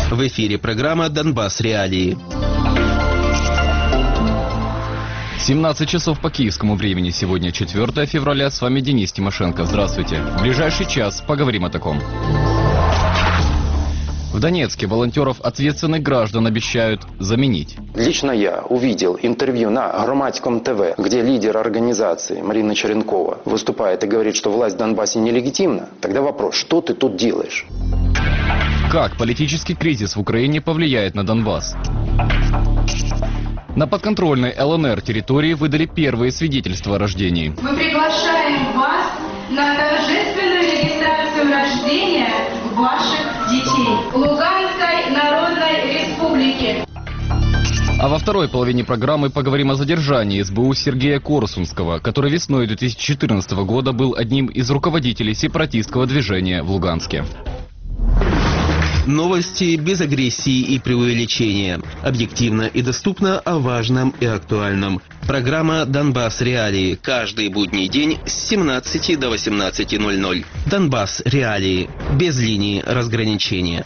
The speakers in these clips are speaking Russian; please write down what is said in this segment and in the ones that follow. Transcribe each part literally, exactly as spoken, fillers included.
В эфире программа «Донбасс. Реалии». семнадцать часов по киевскому времени. Сегодня четвёртое февраля. С вами Денис Тимошенко. Здравствуйте. В ближайший час поговорим о таком. В Донецке волонтеров ответственных граждан обещают заменить. Лично я увидел интервью на Громадском ТВ, где лидер организации Марина Черенкова выступает и говорит, что власть в Донбассе нелегитимна. Тогда вопрос, что ты тут делаешь? Как политический кризис в Украине повлияет на Донбасс? На подконтрольной ЛНР территории выдали первые свидетельства о рождении. Мы приглашаем вас на торжественную регистрацию рождения ваших детей в Луганской Народной Республике. А во второй половине программы поговорим о задержании СБУ Сергея Корсунского, который весной две тысячи четырнадцатого года был одним из руководителей сепаратистского движения в Луганске. Новости без агрессии и преувеличения. Объективно и доступно о важном и актуальном. Программа «Донбасс. Реалии». Каждый будний день с семнадцати до восемнадцати ноль-ноль. «Донбасс. Реалии». Без линии разграничения.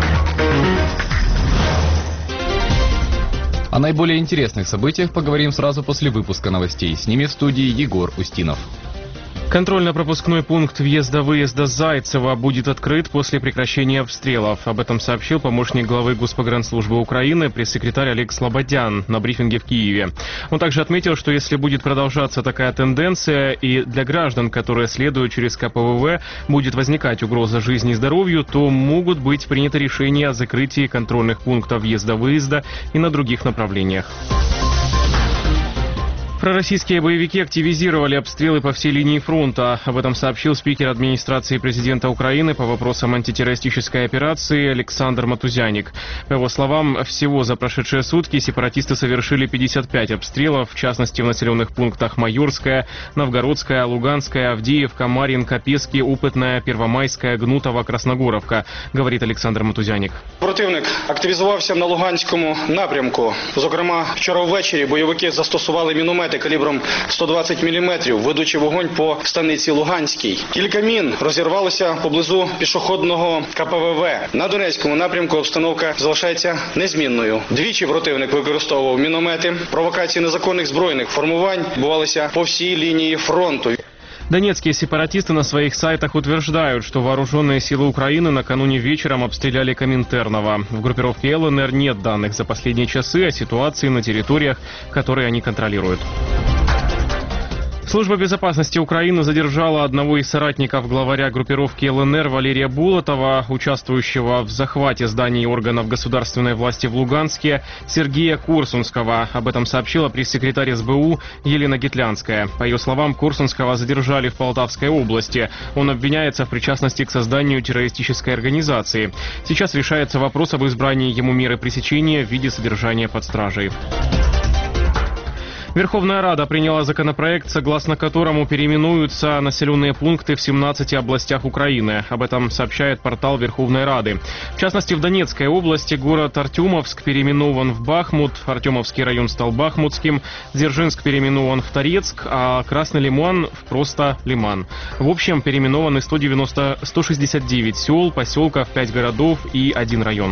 О наиболее интересных событиях поговорим сразу после выпуска новостей. С ними в студии Егор Устинов. Контрольно-пропускной пункт въезда-выезда Зайцево будет открыт после прекращения обстрелов. Об этом сообщил помощник главы Госпогранслужбы Украины, пресс-секретарь Олег Слободян на брифинге в Киеве. Он также отметил, что если будет продолжаться такая тенденция и для граждан, которые следуют через ка пэ вэ вэ, будет возникать угроза жизни и здоровью, то могут быть приняты решения о закрытии контрольных пунктов въезда-выезда и на других направлениях. Пророссийские боевики активизировали обстрелы по всей линии фронта. Об этом сообщил спикер администрации президента Украины по вопросам антитеррористической операции Александр Матузяник. По его словам, всего за прошедшие сутки сепаратисты совершили пятьдесят пять обстрелов, в частности в населенных пунктах Майорская, Новгородская, Луганская, Авдеевка, Мар'їнка, Пески, Опитная, Первомайская, Гнутова, Красногоровка, говорит Александр Матузяник. Противник активізувався на Луганському напрямку. Зокрема, вчора ввечері бойовики застосували міномети калібром сто двадцять міліметрів, ведучи вогонь по станиці Луганській. Кілька мін розірвалося поблизу пішохідного ка пе вэ вэ. На Донецькому напрямку обстановка залишається незмінною. Двічі противник використовував міномети. Провокації незаконних збройних формувань відбувалися по всій лінії фронту. Донецкие сепаратисты на своих сайтах утверждают, что вооруженные силы Украины накануне вечером обстреляли Коминтерново. В группировке эл эн эр нет данных за последние часы о ситуации на территориях, которые они контролируют. Служба безопасности Украины задержала одного из соратников главаря группировки эл эн эр Валерия Булатова, участвующего в захвате зданий органов государственной власти в Луганске, Сергея Корсунского. Об этом сообщила пресс-секретарь эс бэ у Елена Гитлянская. По ее словам, Корсунского задержали в Полтавской области. Он обвиняется в причастности к созданию террористической организации. Сейчас решается вопрос об избрании ему меры пресечения в виде содержания под стражей. Верховная Рада приняла законопроект, согласно которому переименуются населенные пункты в семнадцати областях Украины. Об этом сообщает портал Верховной Рады. В частности, в Донецкой области город Артемовск переименован в Бахмут, Артемовский район стал Бахмутским, Дзержинск переименован в Торецк, а Красный Лиман в просто Лиман. В общем, переименованы сто девяносто, сто шестьдесят девять сел, поселков, пять городов и один район.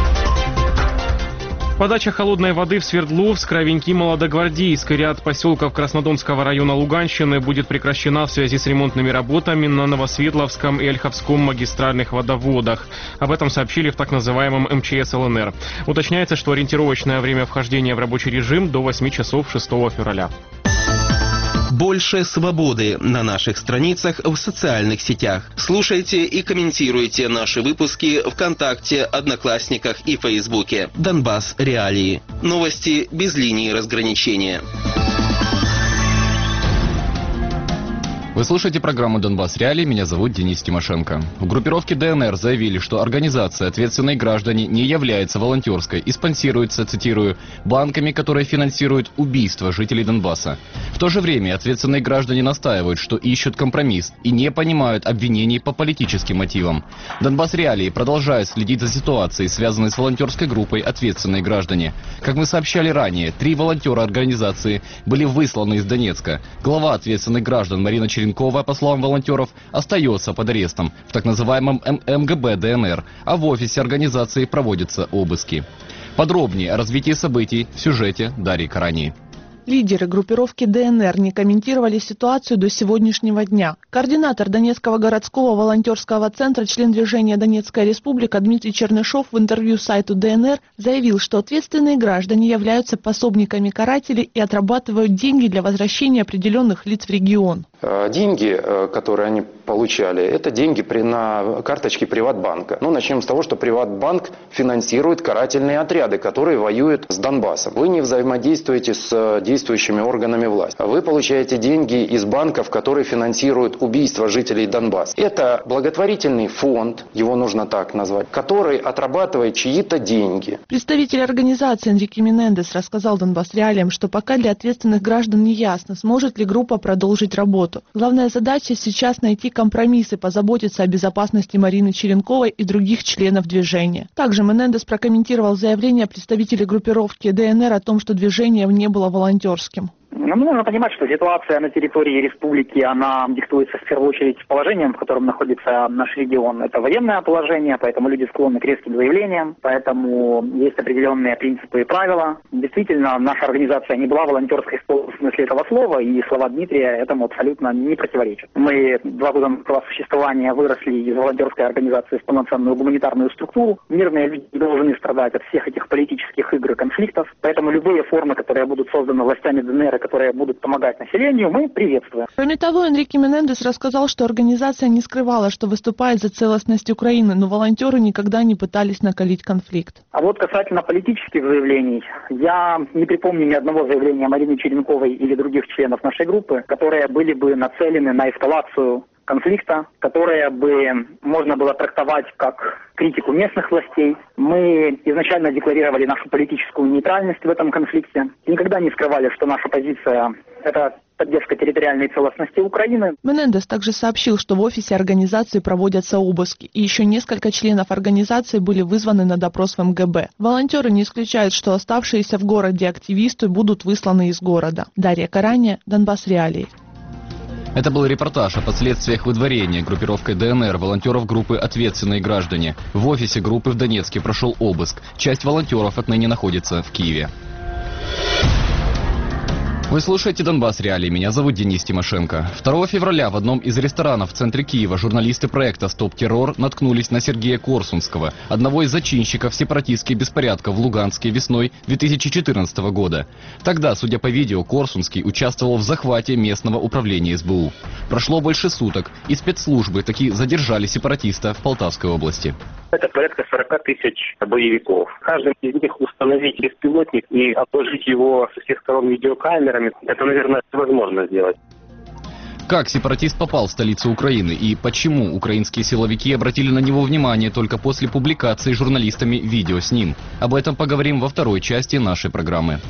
Подача холодной воды в Свердловск, Ровеньки, Молодогвардейск и ряд поселков Краснодонского района Луганщины будет прекращена в связи с ремонтными работами на Новосветловском и Ольховском магистральных водоводах. Об этом сообщили в так называемом эм че эс эл эн эр. Уточняется, что ориентировочное время вхождения в рабочий режим до восьми часов шестого февраля. Больше свободы на наших страницах в социальных сетях. Слушайте и комментируйте наши выпуски ВКонтакте, Одноклассниках и Фейсбуке. Донбасс. Реалии. Новости без линии разграничения. Вы слушаете программу «Донбасс. Реалии». Меня зовут Денис Тимошенко. В группировке дэ эн эр заявили, что организация «Ответственные граждане» не является волонтерской и спонсируется, цитирую, банками, которые финансируют убийство жителей Донбасса. В то же время ответственные граждане настаивают, что ищут компромисс и не понимают обвинений по политическим мотивам. «Донбасс. Реалии» продолжает следить за ситуацией, связанной с волонтерской группой «Ответственные граждане». Как мы сообщали ранее, три волонтера организации были высланы из Донецка. Глава «Ответственных граждан» Марина Черенкова Черенкова, по словам волонтеров, остается под арестом в так называемом эм гэ бэ дэ эн эр, а в офисе организации проводятся обыски. Подробнее о развитии событий в сюжете Дарьи Карани. Лидеры группировки дэ эн эр не комментировали ситуацию до сегодняшнего дня. Координатор Донецкого городского волонтерского центра, член движения «Донецкая республика» Дмитрий Чернышов в интервью сайту дэ эн эр заявил, что ответственные граждане являются пособниками карателей и отрабатывают деньги для возвращения определенных лиц в регион. Деньги, которые они получали, это деньги при, на карточке Приватбанка. Ну, начнем с того, что Приватбанк финансирует карательные отряды, которые воюют с Донбассом. Вы не взаимодействуете с действующими органами власти. Вы получаете деньги из банков, которые финансируют убийство жителей Донбасса. Это благотворительный фонд, его нужно так назвать, который отрабатывает чьи-то деньги. Представитель организации Энрике Менендес рассказал Донбасс Реалиям, что пока для ответственных граждан не ясно, сможет ли группа продолжить работу. Главная задача сейчас найти компромисс и позаботиться о безопасности Марины Черенковой и других членов движения. Также Менендес прокомментировал заявление представителей группировки дэ эн эр о том, что движение не было волонтерским. Ну, нужно понимать, что ситуация на территории республики, она диктуется в первую очередь положением, в котором находится наш регион. Это военное положение, поэтому люди склонны к резким заявлениям, поэтому есть определенные принципы и правила. Действительно, наша организация не была волонтерской в смысле этого слова, и слова Дмитрия этому абсолютно не противоречат. Мы два года нашего существования выросли из волонтерской организации в полноценную гуманитарную структуру. Мирные люди не должны страдать от всех этих политических игр и конфликтов, поэтому любые формы, которые будут созданы властями дэ эн эр, которые будут помогать населению, мы приветствуем. Кроме того, Энрике Менендес рассказал, что организация не скрывала, что выступает за целостность Украины, но волонтеры никогда не пытались накалить конфликт. А вот касательно политических заявлений, я не припомню ни одного заявления Марины Черенковой или других членов нашей группы, которые были бы нацелены на эскалацию конфликта, которые бы можно было трактовать как критику местных властей. Мы изначально декларировали нашу политическую нейтральность в этом конфликте. Никогда не скрывали, что наша позиция – это поддержка территориальной целостности Украины. Менендес также сообщил, что в офисе организации проводятся обыски, и еще несколько членов организации были вызваны на допрос в эм гэ бэ. Волонтеры не исключают, что оставшиеся в городе активисты будут высланы из города. Дарья Карани, Донбасс Реалии. Это был репортаж о последствиях выдворения группировкой дэ эн эр волонтеров группы «Ответственные граждане». В офисе группы в Донецке прошел обыск. Часть волонтеров отныне находится в Киеве. Вы слушаете «Донбасс Реалии». Меня зовут Денис Тимошенко. второго февраля в одном из ресторанов в центре Киева журналисты проекта «Стоп-террор» наткнулись на Сергея Корсунского, одного из зачинщиков сепаратистских беспорядков в Луганске весной две тысячи четырнадцатого года. Тогда, судя по видео, Корсунский участвовал в захвате местного управления эс бэ у. Прошло больше суток, и спецслужбы таки задержали сепаратиста в Полтавской области. Это порядка сорока тысяч боевиков. Каждый из них установить беспилотник и обложить его со всех сторон видеокамерами, это, наверное, возможно сделать. Как сепаратист попал в столицу Украины и почему украинские силовики обратили на него внимание только после публикации журналистами видео с ним? Об этом поговорим во второй части нашей программы.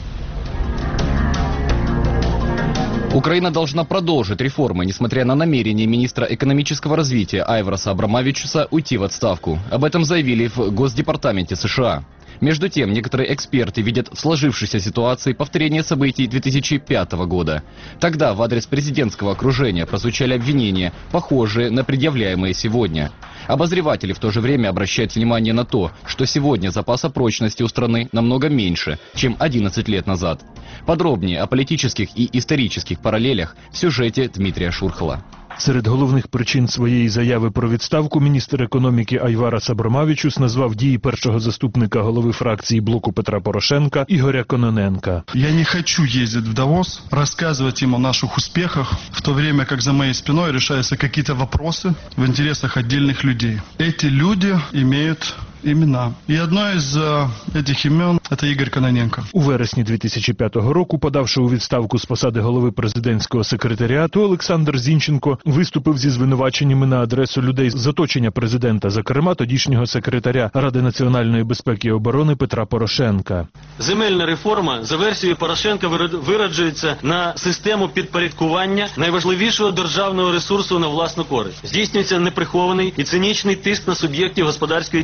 Украина должна продолжить реформы, несмотря на намерение министра экономического развития Айвараса Абрамавичуса уйти в отставку. Об этом заявили в Госдепартаменте США. Между тем, некоторые эксперты видят в сложившейся ситуации повторение событий две тысячи пятого года. Тогда в адрес президентского окружения прозвучали обвинения, похожие на предъявляемые сегодня. Обозреватели в то же время обращают внимание на то, что сегодня запаса прочности у страны намного меньше, чем одиннадцать лет назад. Подробнее о политических и исторических параллелях в сюжете Дмитрия Шурхала. Серед головних причин своєї заяви про відставку міністр економіки Айварас Абрамавичус назвав дії першого заступника голови фракції блоку Петра Порошенка Ігоря Кононенка. Я не хочу ездить в Давос, рассказывать им о наших успехах, в то время как за моей спиной решаются какие-то вопросы в интересах отдельных людей. Эти люди имеют імена. І одне із цих імен – це Ігор Кононенко. У вересні дві тисячі п'ятого року, подавши у відставку з посади голови президентського секретаріату, Олександр Зінченко виступив зі звинуваченнями на адресу людей з оточення президента, зокрема тодішнього секретаря Ради національної безпеки і оборони Петра Порошенка. Земельна реформа за версією Порошенка вираджується на систему підпорядкування найважливішого державного ресурсу на власну користь. Здійснюється неприхований і цинічний тиск на суб'єктів господарської діяльності.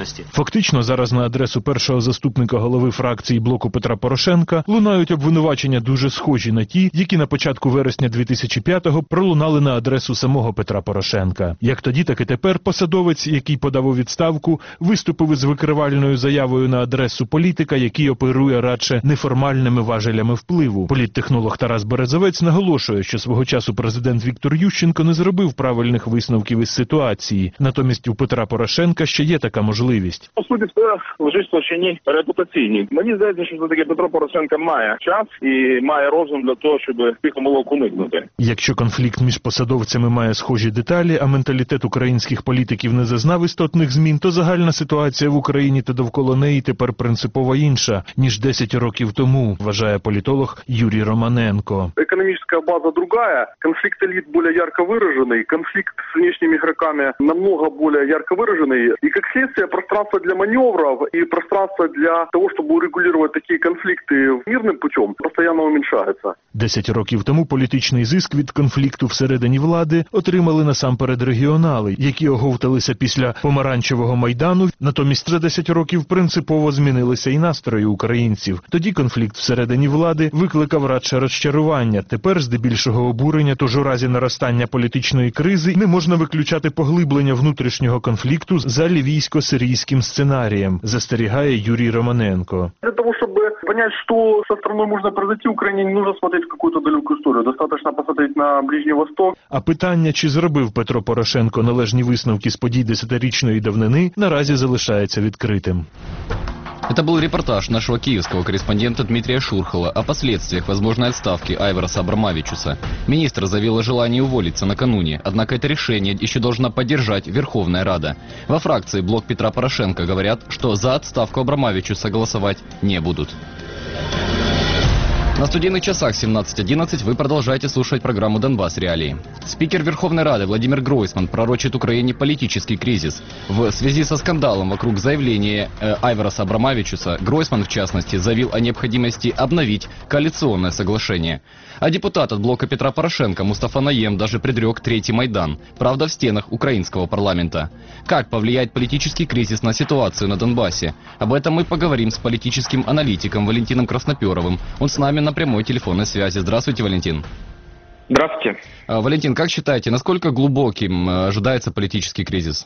власти. Фактично зараз на адресу першого заступника голови фракції блоку Петра Порошенка лунають обвинувачення дуже схожі на ті, які на початку вересня дві тисячі п'ятого пролунали на адресу самого Петра Порошенка. Як тоді, так і тепер посадовець, який подав у відставку, виступив із викривальною заявою на адресу політика, який оперує радше неформальними важелями впливу. Політтехнолог Тарас Березовець наголошує, що свого часу президент Віктор Ющенко не зробив правильних висновків із ситуації. Натомість у Петра Порошенка ще є така можливість. По суті, це лежить в площині репутаційній. Мені здається, що все-таки Петро Порошенко має час і має розум для того, щоб тих помилок уникнути. Якщо конфлікт між посадовцями має схожі деталі, а менталітет українських політиків не зазнав істотних змін, то загальна ситуація в Україні та довкола неї тепер принципово інша, ніж десять років тому, вважає політолог Юрій Романенко. Экономическая база другая, конфликт элит более ярко выраженный, конфликт с внешними игроками намного более ярко выраженный. И как следствие, пространство для маневров и пространство для того, чтобы урегулировать такие конфликты мирным путем, постоянно уменьшается. Десять років тому політичний зиск від конфлікту всередині влади отримали насамперед регіонали, які оговталися після помаранчевого майдану. Натомість за десять років принципово змінилися і настрої українців. Тоді конфлікт всередині влади викликав радше розчарування. Тепер здебільшого обурення, тож у разі наростання політичної кризи не можна виключати поглиблення внутрішнього конфлікту за лівійсько-сирійським сценарієм, застерігає Юрій Романенко. Для того, чтобы понять, что со страной можно произойти, Украине не нужно смотреть в какую-то далекую историю. Достаточно посмотреть на Ближний Восток. А питання, чи зробив Петро Порошенко належні висновки з подій десятирічної давнини, наразі залишається відкритим. Это был репортаж нашего киевского корреспондента Дмитрия Шурхова о последствиях возможной отставки Айвараса Абрамавичуса. Министр заявил о желании уволиться накануне, однако это решение еще должна поддержать Верховная Рада. Во фракции «Блок Петра Порошенко» говорят, что за отставку Абрамавичуса голосовать не будут. На студийных часах семнадцать одиннадцать вы продолжаете слушать программу «Донбасс. Реалии». Спикер Верховной Рады Владимир Гройсман пророчит Украине политический кризис. В связи со скандалом вокруг заявления э, Айвараса Абрамавичуса, Гройсман, в частности, заявил о необходимости обновить коалиционное соглашение. А депутат от блока Петра Порошенко Мустафа Наем даже предрек третий Майдан, правда в стенах украинского парламента. Как повлияет политический кризис на ситуацию на Донбассе? Об этом мы поговорим с политическим аналитиком Валентином Красноперовым. Он с нами на прямой телефонной связи. Здравствуйте, Валентин. Здравствуйте. Валентин, как считаете, насколько глубоким ожидается политический кризис?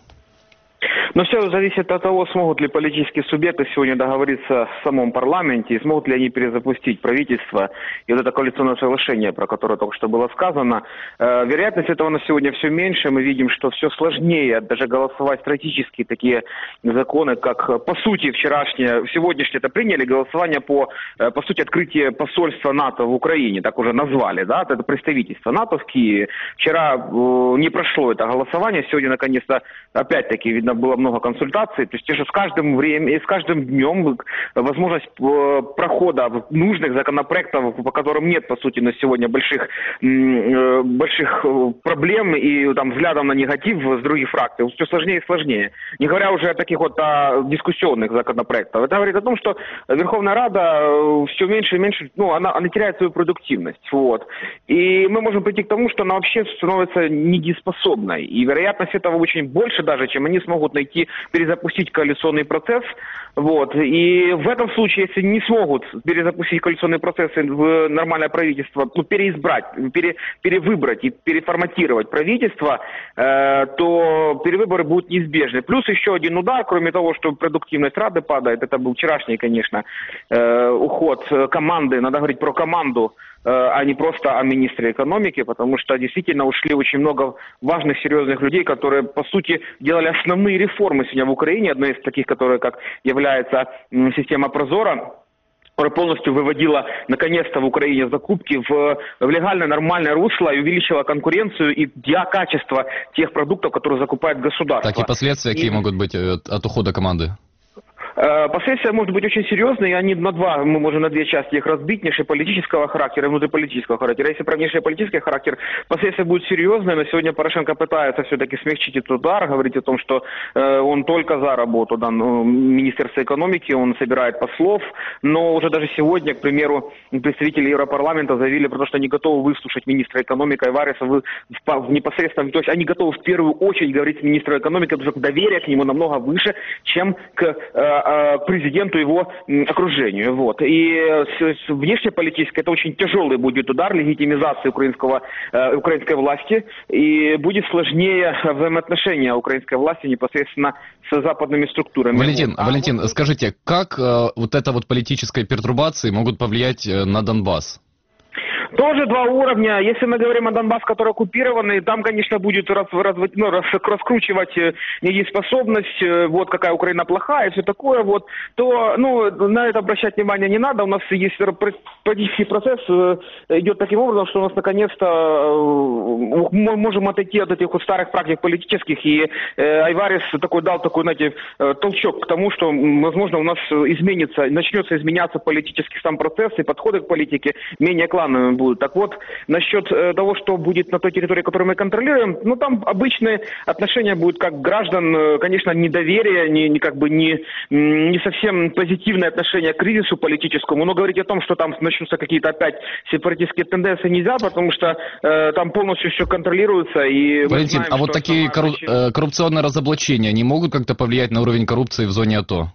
Но все зависит от того, смогут ли политические субъекты сегодня договориться в самом парламенте, и смогут ли они перезапустить правительство и вот это коалиционное соглашение, про которое только что было сказано. Э, вероятность этого на сегодня все меньше. Мы видим, что все сложнее даже голосовать стратегические такие законы, как по сути вчерашнее, сегодняшнее это приняли голосование по, по сути, открытие посольства НАТО в Украине, так уже назвали, да, это представительство НАТО в Киеве. Вчера э, не прошло это голосование, сегодня наконец-то опять-таки, видно, было много консультаций, то есть с каждым временем и с каждым днем возможность прохода нужных законопроектов, по которым нет, по сути, на сегодня больших, больших проблем и там взглядом на негатив с других фракций, все сложнее и сложнее. Не говоря уже о таких вот о дискуссионных законопроектах. Это говорит о том, что Верховная Рада все меньше и меньше, ну, она, она теряет свою продуктивность. Вот. И мы можем прийти к тому, что она вообще становится недееспособной. И вероятность этого очень больше даже, чем они смогут найти, перезапустить коалиционный процесс. Вот. И в этом случае, если не смогут перезапустить коалиционные процессы в нормальное правительство, ну, переизбрать, пере, перевыбрать и переформатировать правительство, э, то перевыборы будут неизбежны. Плюс еще один удар, кроме того, что продуктивность Рады падает, это был вчерашний, конечно, э, уход команды, надо говорить про команду, а не просто о министре экономики, потому что действительно ушли очень много важных, серьезных людей, которые, по сути, делали основные реформы сегодня в Украине. Одной из таких, которая как является система Прозора, которая полностью выводила, наконец-то, в Украине закупки в, в легальное, нормальное русло и увеличила конкуренцию и качество тех продуктов, которые закупает государство. Так и последствия и... какие могут быть от, от ухода команды? последствия может быть очень серьезные, и они на два, мы можем на две части их разбить, внешнеполитического характера и внутриполитического характера. Если про внешнеполитический характер, последствия будут серьезные, но сегодня Порошенко пытается все-таки смягчить этот удар, говорить о том, что э, он только за работу да, Министерства экономики, он собирает послов, но уже даже сегодня, к примеру, представители Европарламента заявили про то, что они готовы выслушать министра экономики Айвареса в, в, в непосредственном, то есть они готовы в первую очередь говорить с министром экономики, потому что доверие к нему намного выше, чем к э, э, президенту и его э, окружению. Вот. И э, внешнеполитически это очень тяжелый будет удар легитимизации украинского, э, украинской власти, и будет сложнее взаимоотношения украинской власти непосредственно с западными структурами. Валентин, а Валентин, вот... скажите, как э, вот эта вот политическая пертурбации могут повлиять э, на Донбасс? Тоже два уровня. Если мы говорим о Донбассе, который оккупированный, там, конечно, будет раз, раз, ну, раз, раскручивать недееспособность, вот какая Украина плохая и все такое, вот, то ну, на это обращать внимание не надо. У нас есть политический процесс, идет таким образом, что у нас наконец-то мы можем отойти от этих вот старых практик политических, и Айварес такой дал такой, знаете, толчок к тому, что, возможно, у нас изменится, начнется изменяться политический сам процесс, и подходы к политике менее клановыми будут. Так вот, насчет э, того, что будет на той территории, которую мы контролируем, ну там обычные отношения будут как граждан, э, конечно, недоверие, не, не как бы не, не совсем позитивное отношение к кризису политическому, но говорить о том, что там начнутся какие-то опять сепаратистские тенденции, нельзя, потому что э, там полностью все контролируется. И Валентин, знаем, а вот такие корру... э, коррупционные разоблачения, они могут как-то повлиять на уровень коррупции в зоне АТО?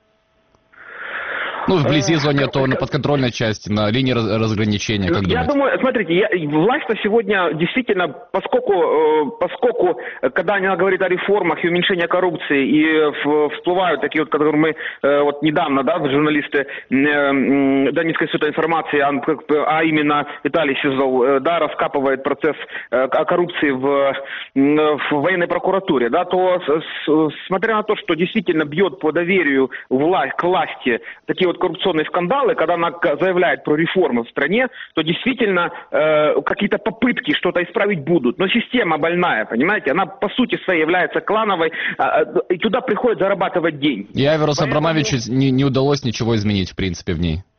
Ну, вблизи зоны АТО, на подконтрольной части, на линии разграничения, как Я думаете? думаю, смотрите, я, власть-то сегодня действительно, поскольку, э, поскольку, когда она говорит о реформах и уменьшении коррупции, и в, всплывают такие вот, которые мы э, вот недавно, да, журналисты э, Донецкой института информации, а, а именно Виталий Сизов, э, да, раскапывает процесс э, коррупции в, в военной прокуратуре, да, то с, смотря на то, что действительно бьет по доверию власть, к власти такие вот коррупционные скандалы, когда она заявляет про реформы в стране, то действительно э, какие-то попытки что-то исправить будут. Но система больная, понимаете? Она по сути своей является клановой, э, и туда приходит зарабатывать деньги. И Айваресу Поэтому... Абрамовичу не, не удалось ничего изменить, в принципе, в ней.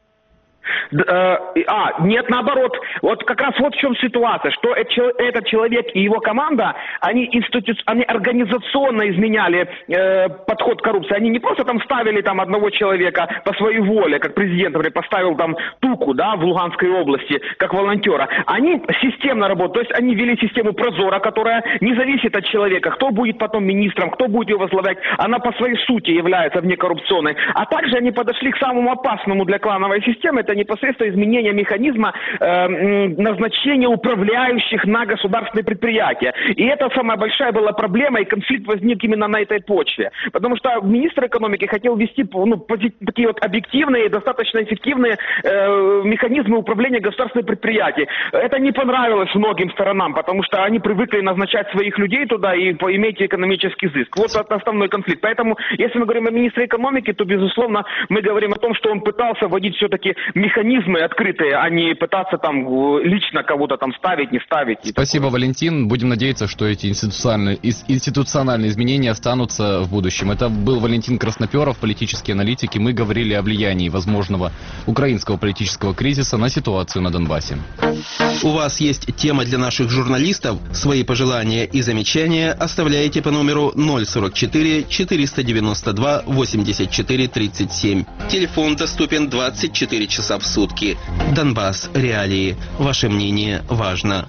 А, нет, наоборот. Вот как раз вот в чем ситуация, что этот человек и его команда, они, институ... они организационно изменяли э, подход к коррупции. Они не просто там ставили там одного человека по своей воле, как президент, например, поставил там Туку, да, в Луганской области, как волонтера. Они системно работают, то есть они ввели систему Прозора, которая не зависит от человека, кто будет потом министром, кто будет ее возглавлять. Она по своей сути является внекоррупционной. А также они подошли к самому опасному для клановой системы, это непосредственно изменение механизма э, назначения управляющих на государственные предприятия. И это самая большая была проблема, и конфликт возник именно на этой почве. Потому что министр экономики хотел ввести ну, такие вот объективные, достаточно эффективные э, механизмы управления государственных предприятий. Это не понравилось многим сторонам, потому что они привыкли назначать своих людей туда и иметь экономический зыск. Вот это основной конфликт. Поэтому, если мы говорим о министре экономики, то, безусловно, мы говорим о том, что он пытался вводить все-таки механизмы открытые, а не пытаться там лично кого-то там ставить, не ставить. Спасибо, Валентин. Будем надеяться, что эти институциональные, институциональные изменения останутся в будущем. Это был Валентин Красноперов, политический аналитик, и мы говорили о влиянии возможного украинского политического кризиса на ситуацию на Донбассе. У вас есть тема для наших журналистов? Свои пожелания и замечания оставляйте по номеру ноль сорок четыре четыреста девяносто два восемьдесят четыре тридцать семь. Телефон доступен двадцать четыре часа в сутки. Донбасс. Реалии. Ваше мнение важно.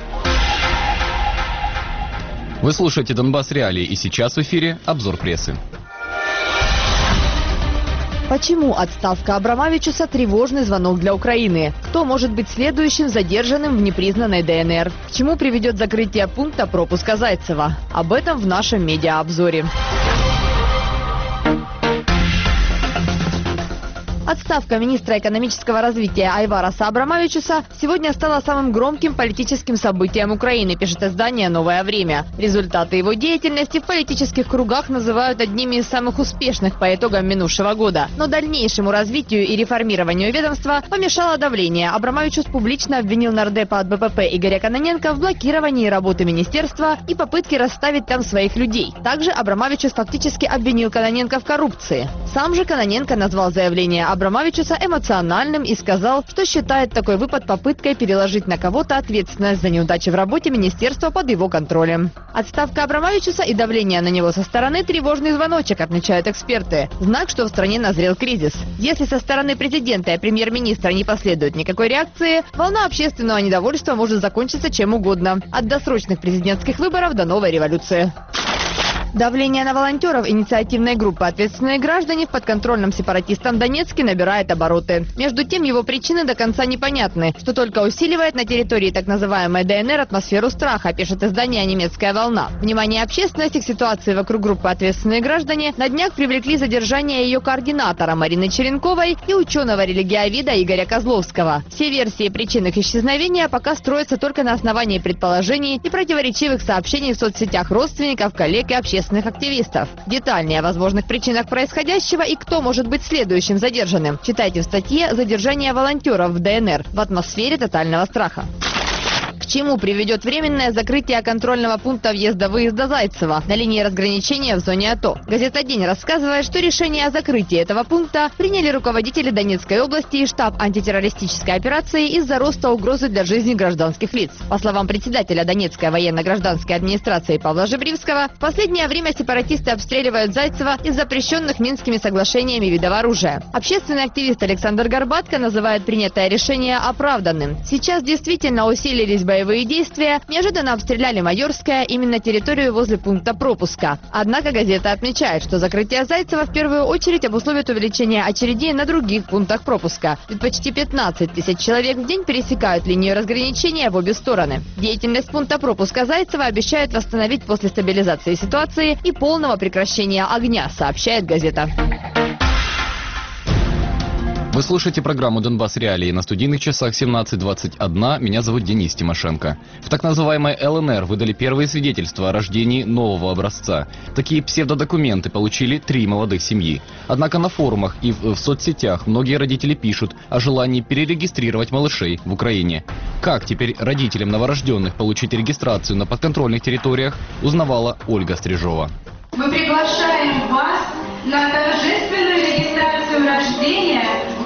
Вы слушаете «Донбасс. Реалии», и сейчас в эфире обзор прессы. Почему отставка Абрамовичуса – тревожный звонок для Украины? Кто может быть следующим задержанным в непризнанной ДНР? К чему приведет закрытие пункта пропуска Зайцева? Об этом в нашем медиаобзоре. Отставка министра экономического развития Айвараса Абрамавичуса сегодня стала самым громким политическим событием Украины, пишет издание «Новое время». Результаты его деятельности в политических кругах называют одними из самых успешных по итогам минувшего года. Но дальнейшему развитию и реформированию ведомства помешало давление. Абрамавичус публично обвинил нардепа от БПП Игоря Кононенко в блокировании работы министерства и попытке расставить там своих людей. Также Абрамавичус фактически обвинил Кононенко в коррупции. Сам же Кононенко назвал заявление Абрамавичуса эмоциональным и сказал, что считает такой выпад попыткой переложить на кого-то ответственность за неудачи в работе министерства под его контролем. Отставка Абрамавичуса и давление на него со стороны – тревожный звоночек, отмечают эксперты. Знак, что в стране назрел кризис. Если со стороны президента и премьер-министра не последует никакой реакции, волна общественного недовольства может закончиться чем угодно. От досрочных президентских выборов до новой революции. Давление на волонтеров инициативной группы «Ответственные граждане» в подконтрольном сепаратистам Донецке набирает обороты. Между тем, его причины до конца непонятны, что только усиливает на территории так называемой ДНР атмосферу страха, пишет издание «Немецкая волна». Внимание общественности к ситуации вокруг группы «Ответственные граждане» на днях привлекли задержание ее координатора Марины Черенковой и ученого-религиоведа Игоря Козловского. Все версии причин их исчезновения пока строятся только на основании предположений и противоречивых сообщений в соцсетях родственников, коллег и общественных активистов. Детальнее о возможных причинах происходящего и кто может быть следующим задержанным читайте в статье «Задержание волонтеров в ДНР в атмосфере тотального страха». К чему приведет временное закрытие контрольного пункта въезда-выезда Зайцево на линии разграничения в зоне АТО? Газета «День» рассказывает, что решение о закрытии этого пункта приняли руководители Донецкой области и штаб антитеррористической операции из-за роста угрозы для жизни гражданских лиц. По словам председателя Донецкой военно-гражданской администрации Павла Жебривского, в последнее время сепаратисты обстреливают Зайцево из запрещенных Минскими соглашениями видов оружия. Общественный активист Александр Горбатко называет принятое решение оправданным. Сейчас действительно усилились боевые действия, неожиданно обстреляли Майорское, именно территорию возле пункта пропуска. Однако газета отмечает, что закрытие Зайцева в первую очередь обусловит увеличение очередей на других пунктах пропуска. Ведь почти пятнадцать тысяч человек в день пересекают линию разграничения в обе стороны. Деятельность пункта пропуска Зайцева обещают восстановить после стабилизации ситуации и полного прекращения огня, сообщает газета. Вы слушаете программу «Донбасс Реалии» на студийных часах семнадцать двадцать один. Меня зовут Денис Тимошенко. В так называемой ЛНР выдали первые свидетельства о рождении нового образца. Такие псевдодокументы получили три молодых семьи. Однако на форумах и в, в соцсетях многие родители пишут о желании перерегистрировать малышей в Украине. Как теперь родителям новорожденных получить регистрацию на подконтрольных территориях, узнавала Ольга Стрижова. Мы приглашаем вас на торжественную регистрацию рождения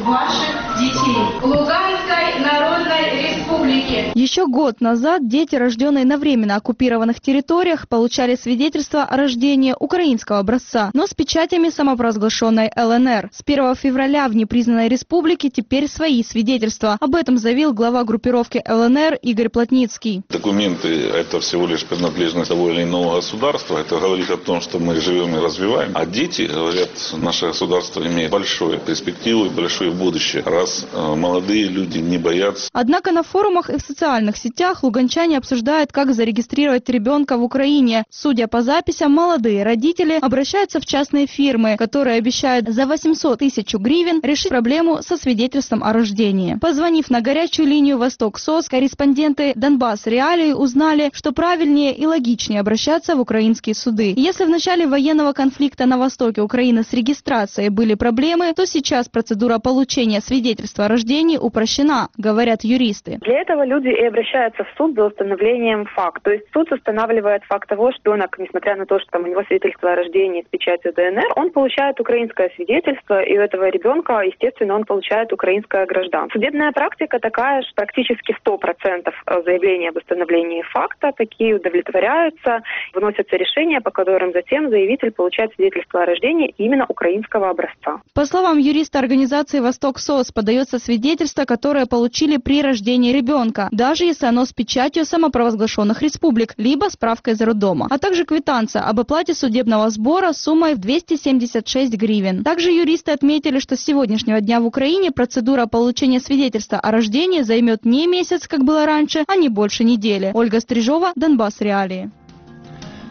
ваших детей в Луганской Народной Республике. Еще год назад дети, рожденные на временно оккупированных территориях, получали свидетельство о рождении украинского образца, но с печатями самопровозглашенной ЛНР. С первого февраля в непризнанной республике теперь свои свидетельства. Об этом заявил глава группировки ЛНР Игорь Плотницкий. Документы – это всего лишь принадлежность того или иного государства. Это говорит о том, что мы живем и развиваем. А дети, говорят, наше государство имеет большую перспективу и большое будущее, раз э, молодые люди не боятся. Однако на форумах и в социальных сетях луганчане обсуждают, как зарегистрировать ребенка в Украине. Судя по записям, молодые родители обращаются в частные фирмы, которые обещают за восемьсот тысяч гривен решить проблему со свидетельством о рождении. Позвонив на горячую линию «Восток СОС», корреспонденты «Донбасс Реалии» узнали, что правильнее и логичнее обращаться в украинские суды. Если в начале военного конфликта на востоке Украины с регистрацией были проблемы, то сейчас процедура получения свидетельства о рождении упрощена, говорят юристы. Для этого люди и обращаются в суд за установлением факта. То есть суд устанавливает факт того, что ребенок, несмотря на то, что там у него свидетельство о рождении с печатью ДНР, он получает украинское свидетельство, и у этого ребенка, естественно, он получает украинское гражданство. Судебная практика такая, что практически сто процентов заявлений об установлении факта такие удовлетворяются, выносятся решения, по которым затем заявитель получает свидетельство о рождении именно украинского образца. По словам юриста организации «Восток СОС», подается свидетельство, которое получили при рождении ребенка, даже если оно с печатью самопровозглашенных республик, либо справкой из роддома, а также квитанция об оплате судебного сбора суммой в двести семьдесят шесть гривен. Также юристы отметили, что с сегодняшнего дня в Украине процедура получения свидетельства о рождении займет не месяц, как было раньше, а не больше недели. Ольга Стрижова, Донбасс Реалии.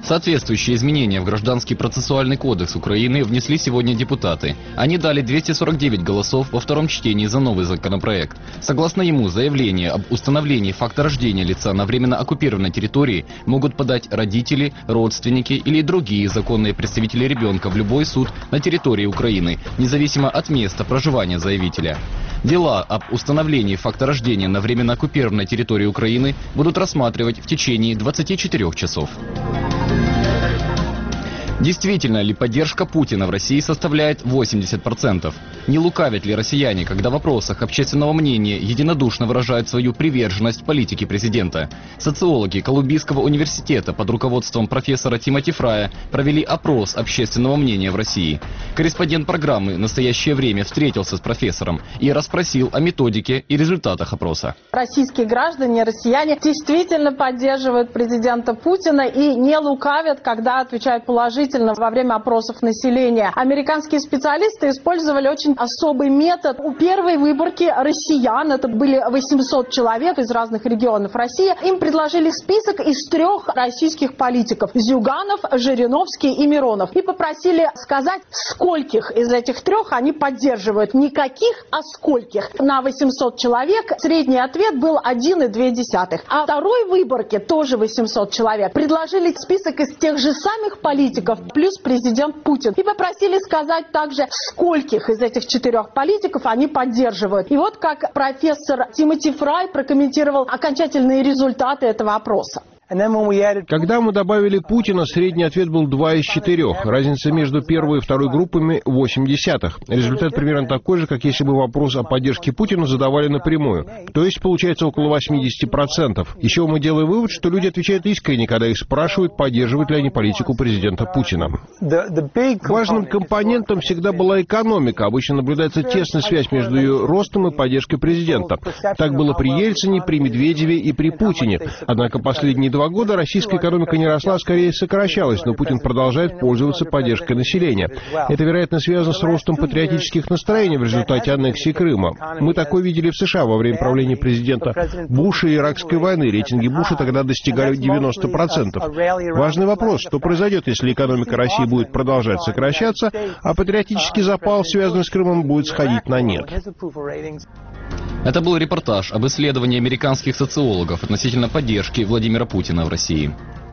Соответствующие изменения в Гражданский процессуальный кодекс Украины внесли сегодня депутаты. Они дали двести сорок девять голосов во втором чтении за новый законопроект. Согласно ему, заявление об установлении факта рождения лица на временно оккупированной территории могут подать родители, родственники или другие законные представители ребенка в любой суд на территории Украины, независимо от места проживания заявителя. Дела об установлении факта рождения на временно оккупированной территории Украины будут рассматривать в течение двадцати четырёх часов. Действительно ли поддержка Путина в России составляет восемьдесят процентов? Не лукавят ли россияне, когда в вопросах общественного мнения единодушно выражают свою приверженность политике президента? Социологи Колумбийского университета под руководством профессора Тимоти Фрая провели опрос общественного мнения в России. Корреспондент программы «Настоящее время» встретился с профессором и расспросил о методике и результатах опроса. Российские граждане, россияне действительно поддерживают президента Путина и не лукавят, когда отвечают положительно во время опросов населения. Американские специалисты использовали очень особый метод. У первой выборки россиян, это были восемьсот человек из разных регионов России, им предложили список из трех российских политиков: Зюганов, Жириновский и Миронов. И попросили сказать, скольких из этих трех они поддерживают. Не каких, а скольких. На восемьсот человек средний ответ был один целых две десятых. А второй выборке, тоже восемьсот человек, предложили список из тех же самых политиков, плюс президент Путин. И попросили сказать также, скольких из этих четырех политиков они поддерживают. И вот как профессор Тимоти Фрай прокомментировал окончательные результаты этого опроса. Когда мы добавили Путина, средний ответ был два из четырех. Разница между первой и второй группами восемь десятых. Результат примерно такой же, как если бы вопрос о поддержке Путина задавали напрямую. То есть получается около восемьдесят процентов. Еще мы делаем вывод, что люди отвечают искренне, когда их спрашивают, поддерживают ли они политику президента Путина. Важным компонентом всегда была экономика. Обычно наблюдается тесная связь между ее ростом и поддержкой президента. Так было при Ельцине, при Медведеве и при Путине. Однако последние два года российская экономика не росла, а скорее сокращалась, но Путин продолжает пользоваться поддержкой населения. Это, вероятно, связано с ростом патриотических настроений в результате аннексии Крыма. Мы такое видели в США во время правления президента Буша и Иракской войны. Рейтинги Буша тогда достигали девяноста процентов. Важный вопрос, что произойдет, если экономика России будет продолжать сокращаться, а патриотический запал, связанный с Крымом, будет сходить на нет. Это был репортаж об исследовании американских социологов относительно поддержки Владимира Путина в России.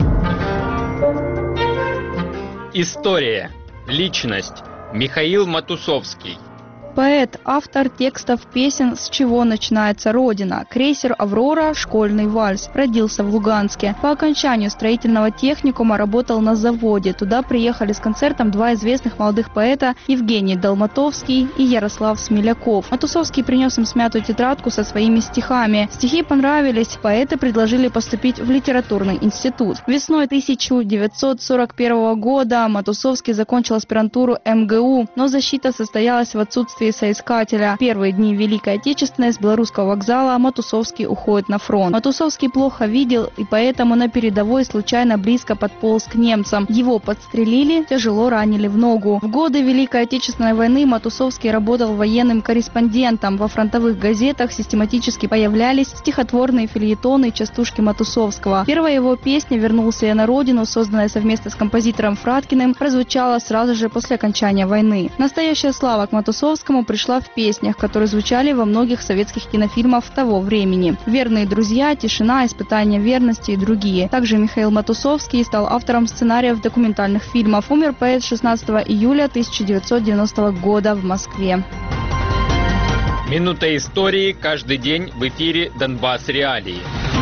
История. Личность. Михаил Матусовский. Поэт, автор текстов песен «С чего начинается Родина», крейсер «Аврора», «Школьный вальс». Родился в Луганске. По окончанию строительного техникума работал на заводе. Туда приехали с концертом два известных молодых поэта Евгений Долматовский и Ярослав Смеляков. Матусовский принес им смятую тетрадку со своими стихами. Стихи понравились, поэты предложили поступить в литературный институт. Весной тысяча девятьсот сорок первого года Матусовский закончил аспирантуру эм гэ у, но защита состоялась в отсутствии соискателя. Первые дни Великой Отечественной с Белорусского вокзала Матусовский уходит на фронт. Матусовский плохо видел и поэтому на передовой случайно близко подполз к немцам. Его подстрелили, тяжело ранили в ногу. В годы Великой Отечественной войны Матусовский работал военным корреспондентом. Во фронтовых газетах систематически появлялись стихотворные фельетоны и частушки Матусовского. Первая его песня «Вернулся я на родину», созданная совместно с композитором Фраткиным, прозвучала сразу же после окончания войны. Настоящая слава к Матусовскому пришла в песнях, которые звучали во многих советских кинофильмах того времени. «Верные друзья», «Тишина», «Испытание верности» и другие. Также Михаил Матусовский стал автором сценариев документальных фильмов. Умер поэт шестнадцатого июля тысяча девятьсот девяностого года в Москве. Минута истории каждый день в эфире «Донбасс Реалии».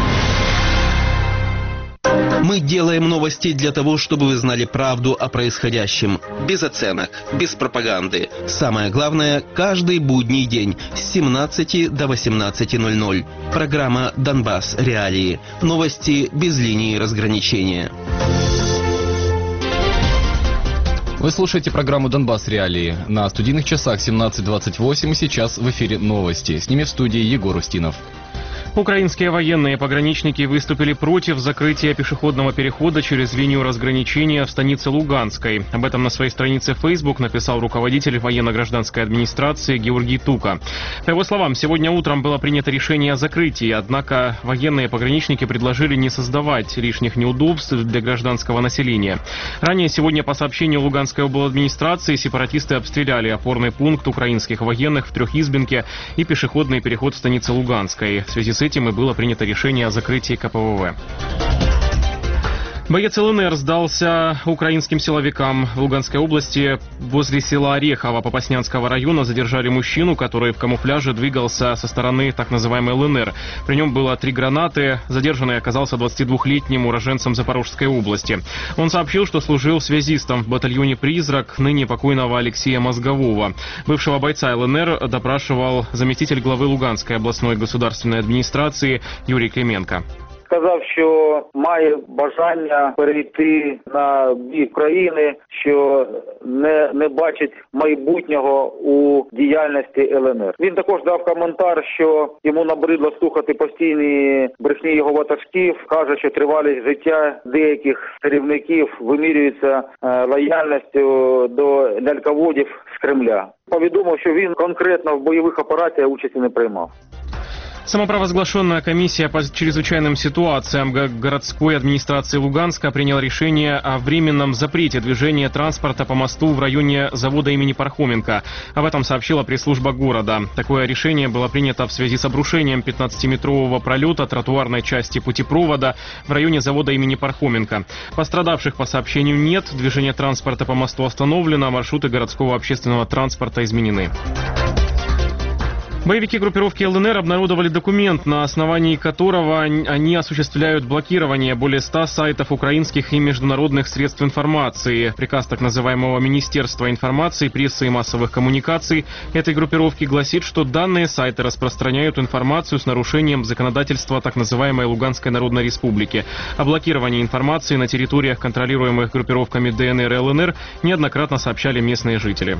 Мы делаем новости для того, чтобы вы знали правду о происходящем. Без оценок, без пропаганды. Самое главное, каждый будний день с семнадцати до восемнадцати ноль-ноль. Программа «Донбасс Реалии». Новости без линии разграничения. Вы слушаете программу «Донбасс Реалии». На студийных часах семнадцать двадцать восемь. Сейчас в эфире новости. С ними в студии Егор Устинов. Украинские военные пограничники выступили против закрытия пешеходного перехода через линию разграничения в станице Луганской. Об этом на своей странице в Facebook написал руководитель военно-гражданской администрации Георгий Тука. По его словам, сегодня утром было принято решение о закрытии, однако военные пограничники предложили не создавать лишних неудобств для гражданского населения. Ранее сегодня, по сообщению Луганской обладминистрации, сепаратисты обстреляли опорный пункт украинских военных в Трехизбинке и пешеходный переход в станице Луганской. В связи с этим и было принято решение о закрытии ка пэ вэ вэ. Боец эл эн эр сдался украинским силовикам. В Луганской области возле села Орехово Попаснянского района задержали мужчину, который в камуфляже двигался со стороны так называемой эл эн эр. При нем было три гранаты. Задержанный оказался двадцатидвухлетним уроженцем Запорожской области. Он сообщил, что служил связистом в батальоне «Призрак» ныне покойного Алексея Мозгового. Бывшего бойца эл эн эр допрашивал заместитель главы Луганской областной государственной администрации Юрий Клименко. Сказав, що має бажання перейти на бік країни, що не, не бачить майбутнього у діяльності ел ен ер. Він також дав коментар, що йому набридло слухати постійні брехні його ватажків, каже, що тривалість життя деяких керівників вимірюється лояльністю до ляльководів з Кремля. Повідомив, що він конкретно в бойових операціях участі не приймав. Самопровозглашенная комиссия по чрезвычайным ситуациям городской администрации Луганска приняла решение о временном запрете движения транспорта по мосту в районе завода имени Пархоменко. Об этом сообщила пресс-служба города. Такое решение было принято в связи с обрушением пятнадцатиметрового пролета тротуарной части путепровода в районе завода имени Пархоменко. Пострадавших по сообщению нет, движение транспорта по мосту остановлено, маршруты городского общественного транспорта изменены. Боевики группировки эл эн эр обнародовали документ, на основании которого они осуществляют блокирование более ста сайтов украинских и международных средств информации. Приказ так называемого Министерства информации, прессы и массовых коммуникаций этой группировки гласит, что данные сайты распространяют информацию с нарушением законодательства так называемой Луганской Народной Республики. О блокировании информации на территориях, контролируемых группировками дэ эн эр и эл эн эр, неоднократно сообщали местные жители.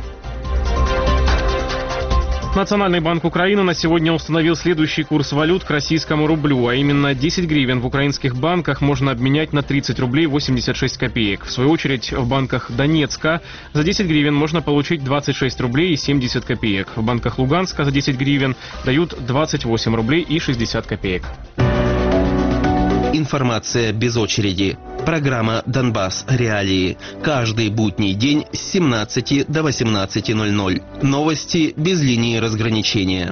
Национальный банк Украины на сегодня установил следующий курс валют к российскому рублю, а именно десять гривен в украинских банках можно обменять на тридцать рублей восемьдесят шесть копеек. В свою очередь, в банках Донецка за десять гривен можно получить двадцать шесть рублей и семьдесят копеек. В банках Луганска за десять гривен дают двадцать восемь рублей и шестьдесят копеек. Информация без очереди. Программа «Донбасс. Реалии». Каждый будний день с семнадцати до восемнадцати ноль-ноль. Новости без линии разграничения.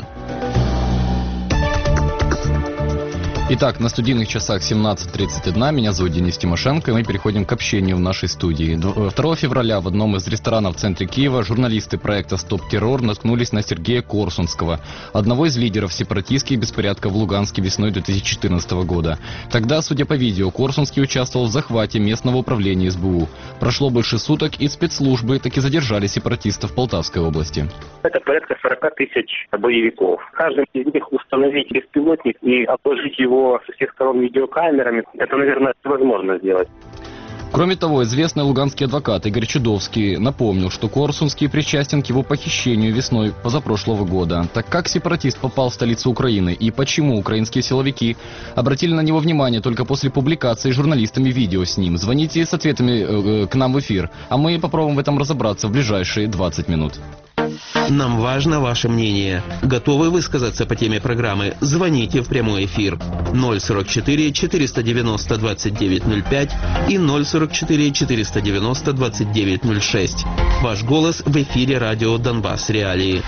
Итак, на студийных часах семнадцать тридцать один. Меня зовут Денис Тимошенко, и мы переходим к общению в нашей студии. второго февраля в одном из ресторанов в центре Киева журналисты проекта «Стоп-террор» наткнулись на Сергея Корсунского, одного из лидеров сепаратистских беспорядков в Луганске весной две тысячи четырнадцатого года. Тогда, судя по видео, Корсунский участвовал в захвате местного управления эс бэ у. Прошло больше суток, и спецслужбы таки задержали сепаратистов в Полтавской области. Это порядка сорока тысяч боевиков. Каждый из них установить беспилотник и обложить его со всех сторон видеокамерами, это, наверное, возможно сделать. Кроме того, известный луганский адвокат Игорь Чудовский напомнил, что Корсунский причастен к его похищению весной позапрошлого года. Так как сепаратист попал в столицу Украины и почему украинские силовики обратили на него внимание только после публикации журналистами видео с ним? Звоните с ответами э, к нам в эфир, а мы попробуем в этом разобраться в ближайшие двадцать минут. Нам важно ваше мнение. Готовы высказаться по теме программы? Звоните в прямой эфир ноль сорок четыре четыреста девяносто двадцать девять ноль пять и ноль сорок четыре четыреста девяносто двадцать девять ноль шесть. Ваш голос в эфире радио «Донбасс. Реалии».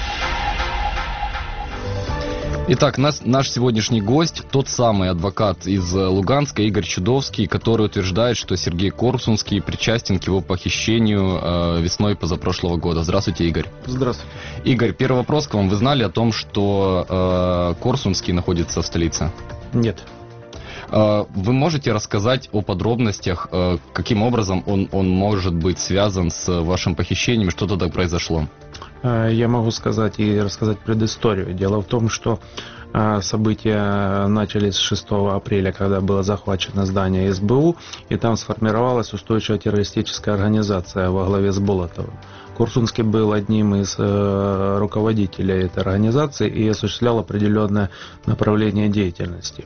Итак, нас, наш сегодняшний гость, тот самый адвокат из Луганска Игорь Чудовский, который утверждает, что Сергей Корсунский причастен к его похищению э, весной позапрошлого года. Здравствуйте, Игорь. Здравствуйте. Игорь, первый вопрос к вам. Вы знали о том, что э, Корсунский находится в столице? Нет. Э, вы можете рассказать о подробностях, э, каким образом он, он может быть связан с вашим похищением, что тогда произошло? Я могу сказать и рассказать предысторию. Дело в том, что события начались с шестого апреля, когда было захвачено здание эс бэ у, и там сформировалась устойчивая террористическая организация во главе с Болотовым. Корсунский был одним из э, руководителей этой организации и осуществлял определенное направление деятельности.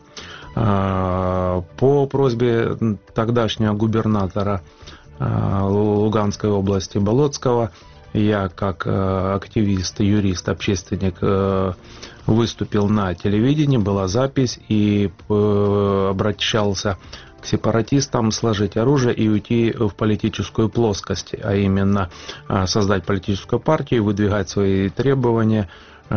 Э, по просьбе тогдашнего губернатора э, Луганской области Болотского, я как э, активист, юрист, общественник э, выступил на телевидении, была запись, и э, обращался к сепаратистам сложить оружие и уйти в политическую плоскость, а именно э, создать политическую партию, выдвигать свои требования э,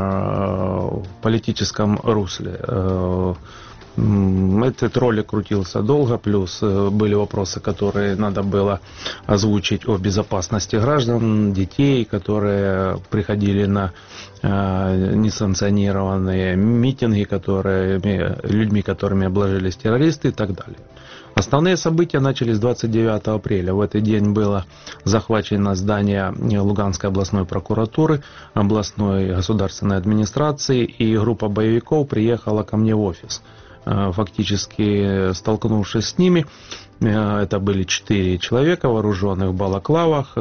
в политическом русле. Э, Этот ролик крутился долго, плюс были вопросы, которые надо было озвучить о безопасности граждан, детей, которые приходили на э, несанкционированные митинги, которые, людьми, которыми обложились террористы и так далее. Основные события начались двадцать девятого апреля. В этот день было захвачено здание Луганской областной прокуратуры, областной государственной администрации, и группа боевиков приехала ко мне в офис. Фактически столкнувшись с ними, это были четыре человека, вооруженных в балаклавах,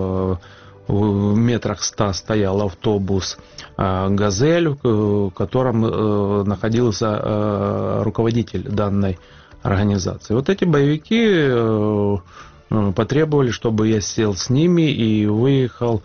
в метрах ста стоял автобус «Газель», в котором находился руководитель данной организации. Вот эти боевики потребовали, чтобы я сел с ними и выехал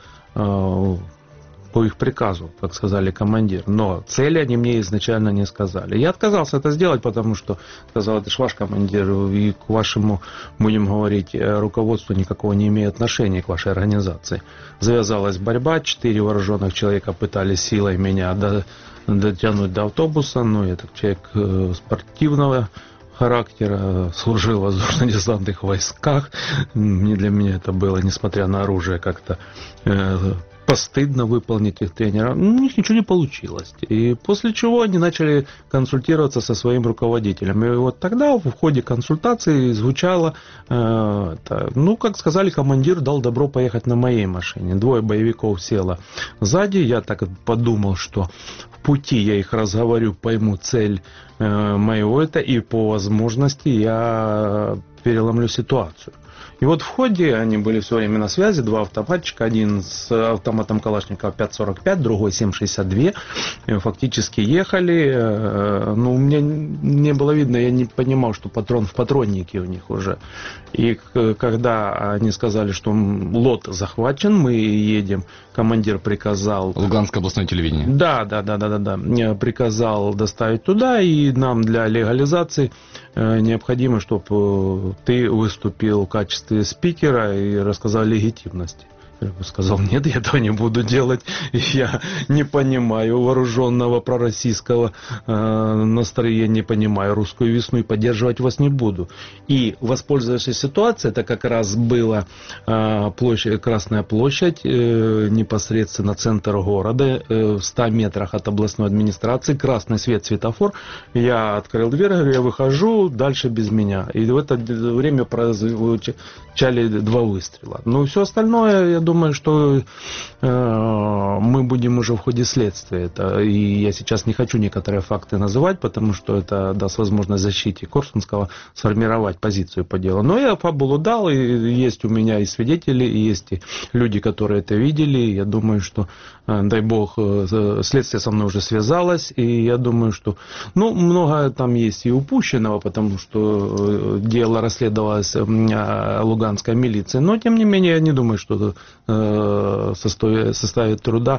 по их приказу, как сказали командир. Но цели они мне изначально не сказали. Я отказался это сделать, потому что сказал, это ж ваш командир, и к вашему, будем говорить, руководству никакого не имеет отношения к вашей организации. Завязалась борьба, четыре вооруженных человека пытались силой меня до, дотянуть до автобуса, но я так человек спортивного характера, служил в воздушно-десантных войсках. Не для меня это было, несмотря на оружие, как-то э, постыдно выполнить их тренера. У них ничего не получилось. И после чего они начали консультироваться со своим руководителем. И вот тогда в ходе консультации звучало, э, это, ну, как сказали, командир дал добро поехать на моей машине. Двое боевиков село сзади. Я так подумал, что в пути я их разговорю, пойму цель э, моего это, и по возможности я переломлю ситуацию. И вот в ходе они были все время на связи, два автоматчика, один с автоматом Калашникова пять сорок пять, другой семь шестьдесят два, фактически ехали, ну, у меня не было видно, я не понимал, что патрон в патроннике у них уже. И когда они сказали, что лот захвачен, мы едем, командир приказал... Луганское областное телевидение. Да, да, да, да, да, да, приказал доставить туда, и нам для легализации необходимо, чтобы ты выступил в качестве спикера и рассказал о легитимности. Я сказал, нет, я этого не буду делать. Я не понимаю вооруженного пророссийского э, настроения, не понимаю русскую весну и поддерживать вас не буду. И, воспользовавшись ситуацией, это как раз была э, площадь, Красная площадь, э, непосредственно центр города, э, в ста метрах от областной администрации, красный свет, светофор. Я открыл дверь, говорю, я выхожу, дальше без меня. И в это время прозвучали два выстрела. Ну, все остальное, я думаю, что э, мы будем уже в ходе следствия. Это, и я сейчас не хочу некоторые факты называть, потому что это даст возможность защите Корсунского сформировать позицию по делу. Но я фабулу дал, и есть у меня и свидетели, и есть и люди, которые это видели. Я думаю, что, э, дай бог, э, следствие со мной уже связалось, и я думаю, что, ну, много там есть и упущенного, потому что э, дело расследовалось э, луганской милицией. Но, тем не менее, я не думаю, что составит, составит труда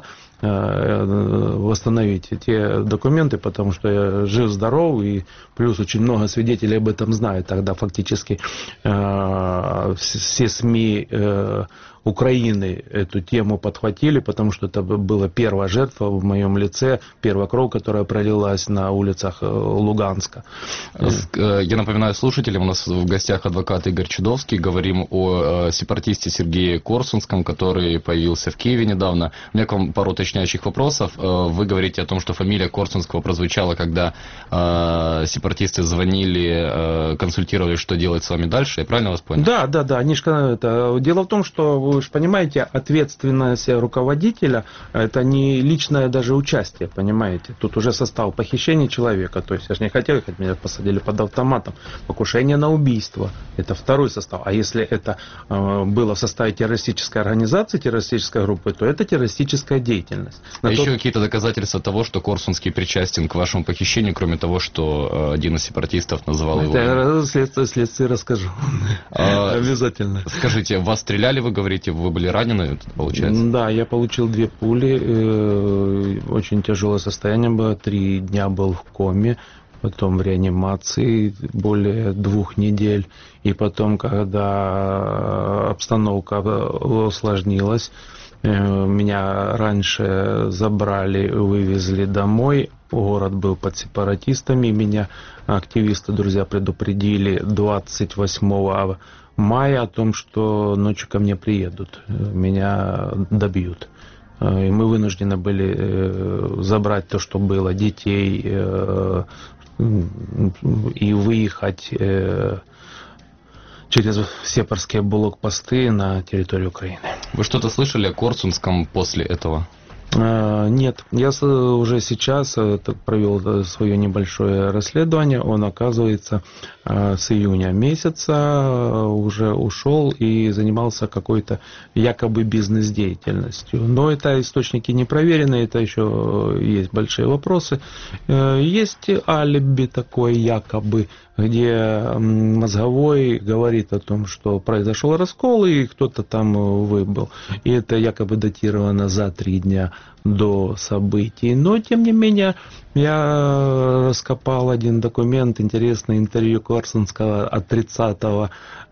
восстановить те документы, потому что я жив-здоров, и плюс очень много свидетелей об этом знают. Тогда фактически все СМИ Украины эту тему подхватили, потому что это была первая жертва в моем лице, первая кровь, которая пролилась на улицах Луганска. Я напоминаю слушателям, у нас в гостях адвокат Игорь Чудовский. Говорим о сепаратисте Сергее Корсунском, который появился в Киеве недавно. У меня к вам пару уточняющих вопросов. Вы говорите о том, что фамилия Корсунского прозвучала, когда сепаратисты звонили, консультировали, что делать с вами дальше. Я правильно вас понял? Да, да, да. Они же, это... Дело в том, что вы же понимаете, ответственность руководителя – это не личное даже участие, понимаете. Тут уже состав похищения человека, то есть я же не хотел, хоть меня посадили под автоматом, покушение на убийство – это второй состав. А если это э, было в составе террористической организации, террористической группы, то это террористическая деятельность. А На еще тот... какие-то доказательства того, что Корсунский причастен к вашему похищению, кроме того, что э, один из сепаратистов называл его... Это следствие, следствие расскажу. А, Обязательно. Скажите, вас стреляли, вы говорите, вы были ранены, получается? Да, я получил две пули, э, очень тяжелое состояние было, три дня был в коме, потом в реанимации более двух недель, и потом, когда обстановка усложнилась, меня раньше забрали, вывезли домой, город был под сепаратистами, меня активисты, друзья, предупредили двадцать восьмого мая о том, что ночью ко мне приедут, меня добьют. И мы вынуждены были забрать то, что было, детей, и выехать через сепарские блокпосты на территорию Украины. Вы что-то слышали о Корсунском после этого? Нет, я уже сейчас провел свое небольшое расследование. Он, оказывается, с июня месяца уже ушел и занимался какой-то якобы бизнес-деятельностью. Но это источники не проверены, это еще есть большие вопросы. Есть алиби такое якобы, где мозговой говорит о том, что произошел раскол и кто-то там выбыл. И это якобы датировано за три дня до событий. Но, тем не менее, я раскопал один документ, интересное интервью Корсунского от тридцатого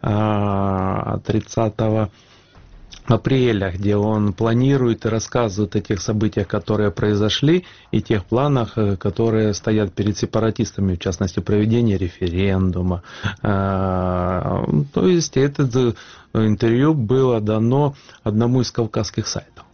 апреля, где он планирует и рассказывает о тех событиях, которые произошли, и тех планах, которые стоят перед сепаратистами, в частности, проведение референдума. То есть, это интервью было дано одному из кавказских сайтов,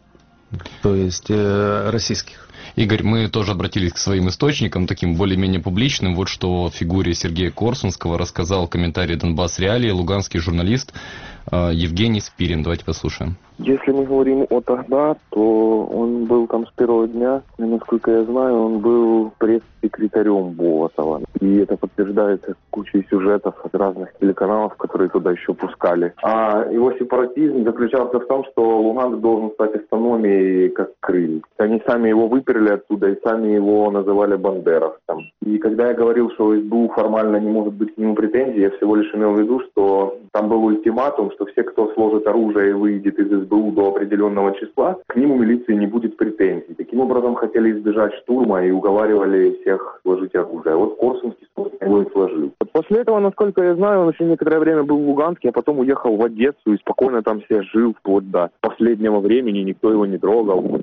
то есть российских. Игорь, мы тоже обратились к своим источникам, таким более-менее публичным. Вот что о фигуре Сергея Корсунского рассказал комментарий «Донбасс Реалии» луганский журналист Евгений Спирин. Давайте послушаем. Если мы говорим о тогда, то он был там с первого дня. И, насколько я знаю, он был пресс-секретарем Болотова. И это подтверждается кучей сюжетов от разных телеканалов, которые туда еще пускали. А его сепаратизм заключался в том, что Луганск должен стать автономией как Крым. Они сами его выперли оттуда и сами его называли бандеровцем. И когда я говорил, что СБУ формально не может быть к нему претензий, я всего лишь имел в виду, что там был ультиматум, что все, кто сложит оружие и выйдет из СБУ до определенного числа, к ним у милиции не будет претензий. Таким образом, хотели избежать штурма и уговаривали всех сложить оружие. Вот Корсунский его и сложил. Вот после этого, насколько я знаю, он еще некоторое время был в Луганске, а потом уехал в Одессу и спокойно там себе жил вплоть до последнего времени, никто его не трогал.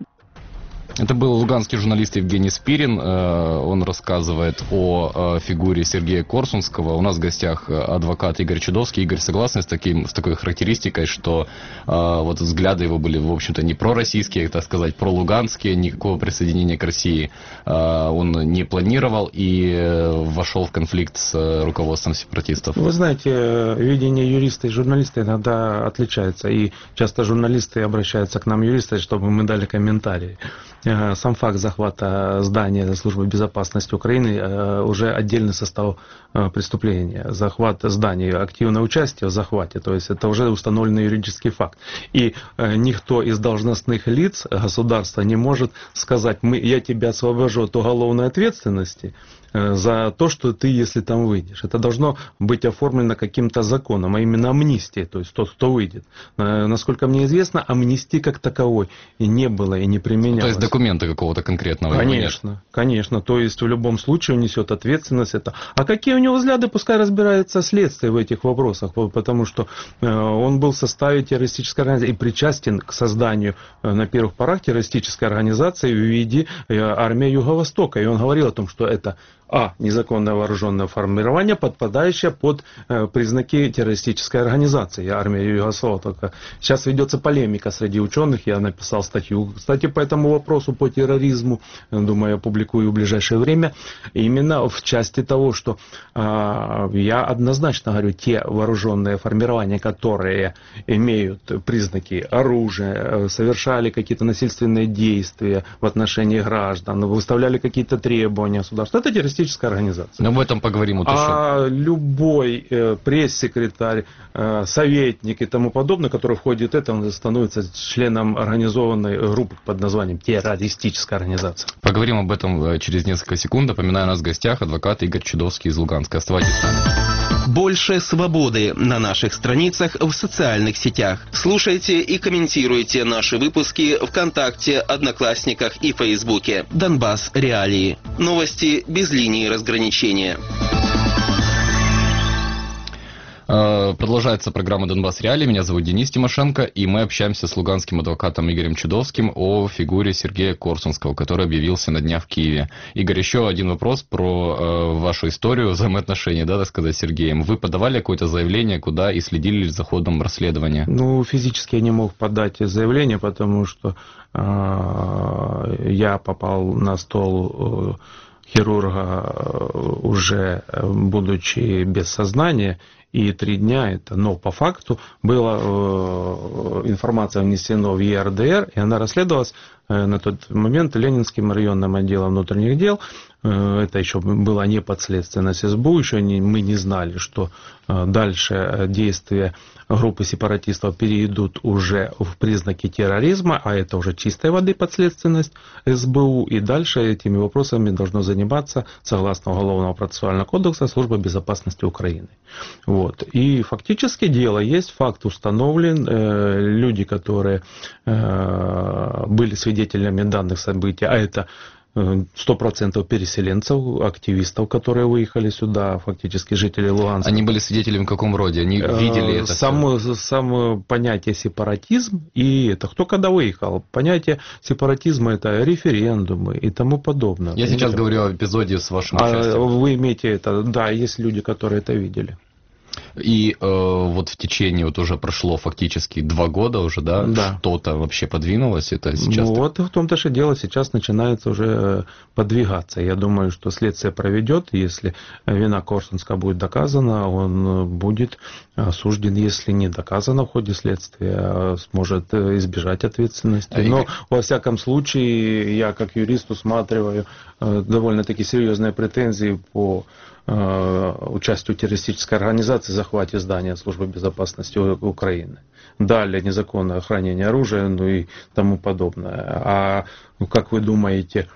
Это был луганский журналист Евгений Спирин. Он рассказывает о фигуре Сергея Корсунского. У нас в гостях адвокат Игорь Чудовский. Игорь, согласен с, таким, с такой характеристикой, что вот взгляды его были, в общем-то, не пророссийские, так сказать, пролуганские, никакого присоединения к России он не планировал и вошел в конфликт с руководством сепаратистов? Вы знаете, видение юриста и журналиста иногда отличается. И часто журналисты обращаются к нам, юристы, чтобы мы дали комментарии. Сам факт захвата здания службы безопасности Украины уже отдельный состав преступления. Захват здания, активное участие в захвате, то есть это уже установленный юридический факт. И никто из должностных лиц государства не может сказать, мы, я тебя освобожу от уголовной ответственности за то, что ты, если там выйдешь. Это должно быть оформлено каким-то законом, а именно амнистией, то есть тот, кто выйдет. Насколько мне известно, амнистии как таковой и не было, и не применялось. То есть документы какого-то конкретного? Конечно, конечно. То есть в любом случае он несет ответственность. Это. А какие у него взгляды, пускай разбирается следствие в этих вопросах, потому что он был в составе террористической организации и причастен к созданию на первых порах террористической организации в виде армии Юго-Востока. И он говорил о том, что это а. Незаконное вооруженное формирование, подпадающее под э, признаки террористической организации. Армия Югослава. Только сейчас ведется полемика среди ученых. Я написал статью, кстати, по этому вопросу, по терроризму. Думаю, я публикую в ближайшее время. Именно в части того, что э, я однозначно говорю, те вооруженные формирования, которые имеют признаки оружия, совершали какие-то насильственные действия в отношении граждан, выставляли какие-то требования государства, это террористическая организация. Но об этом поговорим уточненно. А любой э, пресс-секретарь, э, советник и тому подобное, который входит в это, он становится членом организованной группы под названием террористическая организация. Поговорим об этом через несколько секунд. Напоминаю, у нас в гостях адвокат Игорь Чудовский из Луганска. Оставайтесь с нами. Больше свободы на наших страницах в социальных сетях. Слушайте и комментируйте наши выпуски ВКонтакте, Одноклассниках и Фейсбуке. Донбасс Реалии. Новости без линии разграничения. Продолжается программа «Донбасс Реалии». Меня зовут Денис Тимошенко, и мы общаемся с луганским адвокатом Игорем Чудовским о фигуре Сергея Корсунского, который объявился на днях в Киеве. Игорь, еще один вопрос про э, вашу историю взаимоотношений, да, так сказать, с Сергеем. Вы подавали какое-то заявление, куда и следили за ходом расследования? Ну, физически я не мог подать заявление, потому что э, я попал на стол э, хирурга уже будучи без сознания, и три дня это, но по факту была э, информация внесена в Е Р Д Р, и она расследовалась э, на тот момент Ленинским районным отделом внутренних дел. Э, это еще было не подследственность Эс Бу, еще не, мы не знали, что э, дальше действия группы сепаратистов перейдут уже в признаки терроризма, а это уже чистой воды подследственность Эс Бэ У, и дальше этими вопросами должно заниматься, согласно Уголовного процессуального кодекса, Служба безопасности Украины. Вот. И фактически дело есть, факт установлен, э, люди, которые э, были свидетелями данных событий, а это сто процентов переселенцев, активистов, которые выехали сюда, фактически жители Луганска. Они были свидетелями в каком роде? Они видели это? Само, само понятие сепаратизм, и это кто когда выехал. Понятие сепаратизма это референдумы и тому подобное. Я сейчас это... говорю о эпизоде с вашим участием. А вы имеете это, да, есть люди, которые это видели. И э, вот в течение вот уже прошло фактически два года уже, да? Да. Что-то вообще подвинулось это сейчас? Ну вот в том-то же дело, сейчас начинается уже подвигаться. Я думаю, что следствие проведет, если вина Корсунского будет доказана, он будет осужден, если не доказано в ходе следствия, сможет избежать ответственности. А Но, Игорь... во всяком случае, я как юрист усматриваю довольно-таки серьезные претензии по участию террористической организации в захвате здания Службы безопасности Украины. Далее незаконное хранение оружия, ну и тому подобное. А ну, как вы думаете,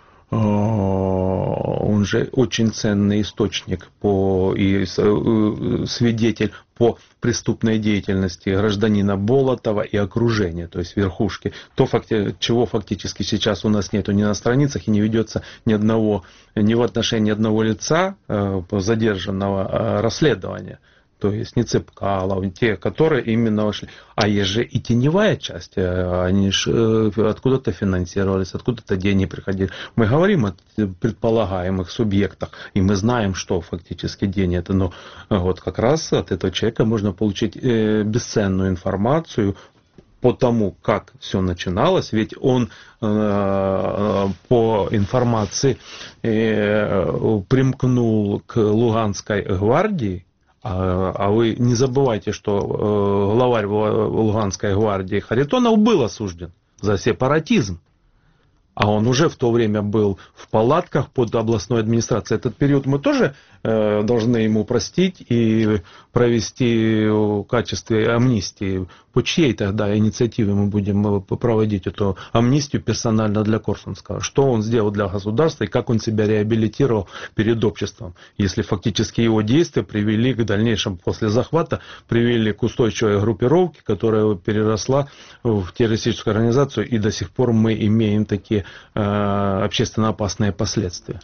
он же очень ценный источник по, и свидетель по преступной деятельности гражданина Болотова и окружения, то есть верхушки, то, чего фактически сейчас у нас нету ни на страницах и не ведется ни одного, ни в отношении одного лица задержанного расследования. То есть не Цепкалов, те, которые именно вошли. А есть же и теневая часть, они же откуда-то финансировались, откуда-то деньги приходили. Мы говорим о предполагаемых субъектах, и мы знаем, что фактически деньги это. Но вот как раз от этого человека можно получить бесценную информацию по тому, как все начиналось, ведь он э, по информации э, примкнул к Луганской гвардии. А вы не забывайте, что главарь Луганской гвардии Харитонов был осужден за сепаратизм. А он уже в то время был в палатках под областной администрацией. Этот период мы тоже э, должны ему простить и провести в качестве амнистии. По чьей тогда инициативе мы будем проводить эту амнистию персонально для Корсунского? Что он сделал для государства и как он себя реабилитировал перед обществом? Если фактически его действия привели к дальнейшему, после захвата, привели к устойчивой группировке, которая переросла в террористическую организацию, и до сих пор мы имеем такие общественно опасные последствия.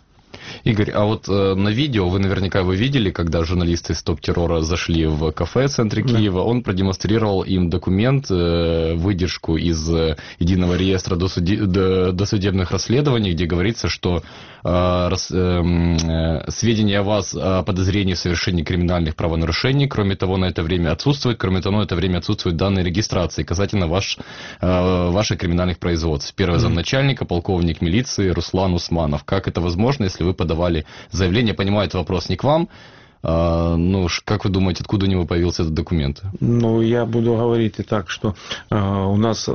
Игорь, а вот э, на видео, вы наверняка его видели, когда журналисты стоп-террора зашли в кафе в центре да. Киева, он продемонстрировал им документ, э, выдержку из э, единого реестра досуди... до, досудебных расследований, где говорится, что э, рас, э, э, сведения о вас о подозрении в совершении криминальных правонарушений, кроме того, на это время отсутствует, кроме того, на это время отсутствуют данные регистрации касательно ваш, э, ваших криминальных производств. Первый замначальника, полковник милиции Руслан Усманов. Как это возможно, если вы подавали заявление? Понимаю, это вопрос не к вам. А, ну, как вы думаете, откуда у него появился этот документ? Ну, я буду говорить и так, что а, у нас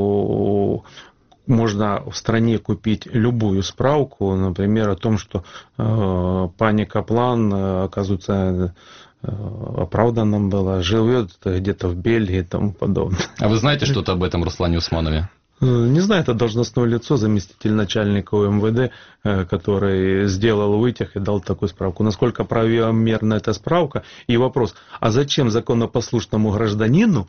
о, можно в стране купить любую справку, например, о том, что а, пани Каплан, оказывается, оправданным была, живет где-то в Бельгии и тому подобное. А вы знаете что-то об этом Руслане Усманове? Не знаю, это должностное лицо, заместитель начальника УМВД, который сделал вытяг и дал такую справку. Насколько правомерна эта справка? И вопрос, а зачем законопослушному гражданину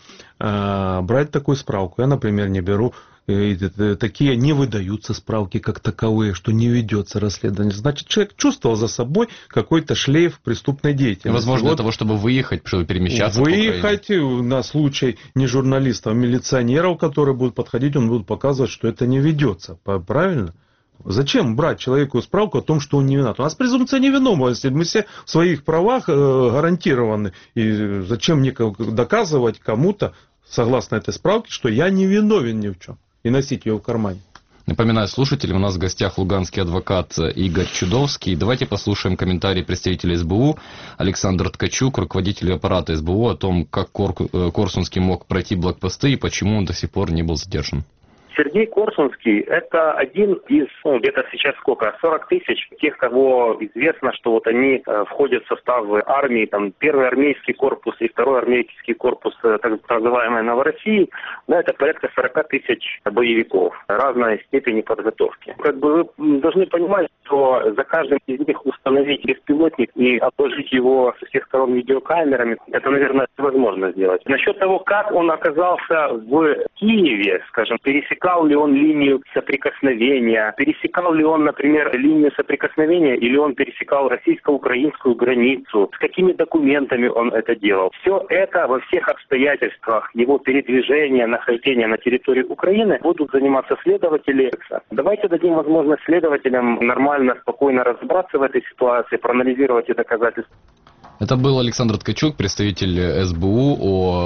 брать такую справку? Я, например, не беру. И такие не выдаются справки как таковые, что не ведется расследование. Значит, человек чувствовал за собой какой-то шлейф преступной деятельности. Возможно, вот для того, чтобы выехать, чтобы перемещаться. Выехать на случай не журналистов, а милиционеров, которые будут подходить, он будет показывать, что это не ведется. Правильно? Зачем брать человеку справку о том, что он не виноват? У нас презумпция невиновности. Мы все в своих правах гарантированы. И зачем мне доказывать кому-то, согласно этой справке, что я не виновен ни в чем? И носить ее в кармане. Напоминаю слушателям, у нас в гостях луганский адвокат Игорь Чудовский. Давайте послушаем комментарий представителя СБУ Александр Ткачук, руководитель аппарата СБУ, о том, как Корсунский мог пройти блокпосты и почему он до сих пор не был задержан. Сергей Корсунский – это один из, ну, где-то сейчас сколько, сорок тысяч тех, кого известно, что вот они э, входят в состав армии, там, первый армейский корпус и второй армейский корпус, э, так называемой Новороссии, да, это порядка сорок тысяч боевиков разной степени подготовки. Как бы вы должны понимать, что за каждым из них установить беспилотник и обложить его со всех сторон видеокамерами, это, наверное, невозможно сделать. Насчет того, как он оказался в Киеве, скажем, пересекал ли он линию соприкосновения, пересекал ли он, например, линию соприкосновения, или он пересекал российско-украинскую границу, с какими документами он это делал. Все это во всех обстоятельствах его передвижения, нахождения на территории Украины будут заниматься следователи. Давайте дадим возможность следователям нормально, спокойно разобраться в этой ситуации, проанализировать эти доказательства. Это был Александр Ткачук, представитель СБУ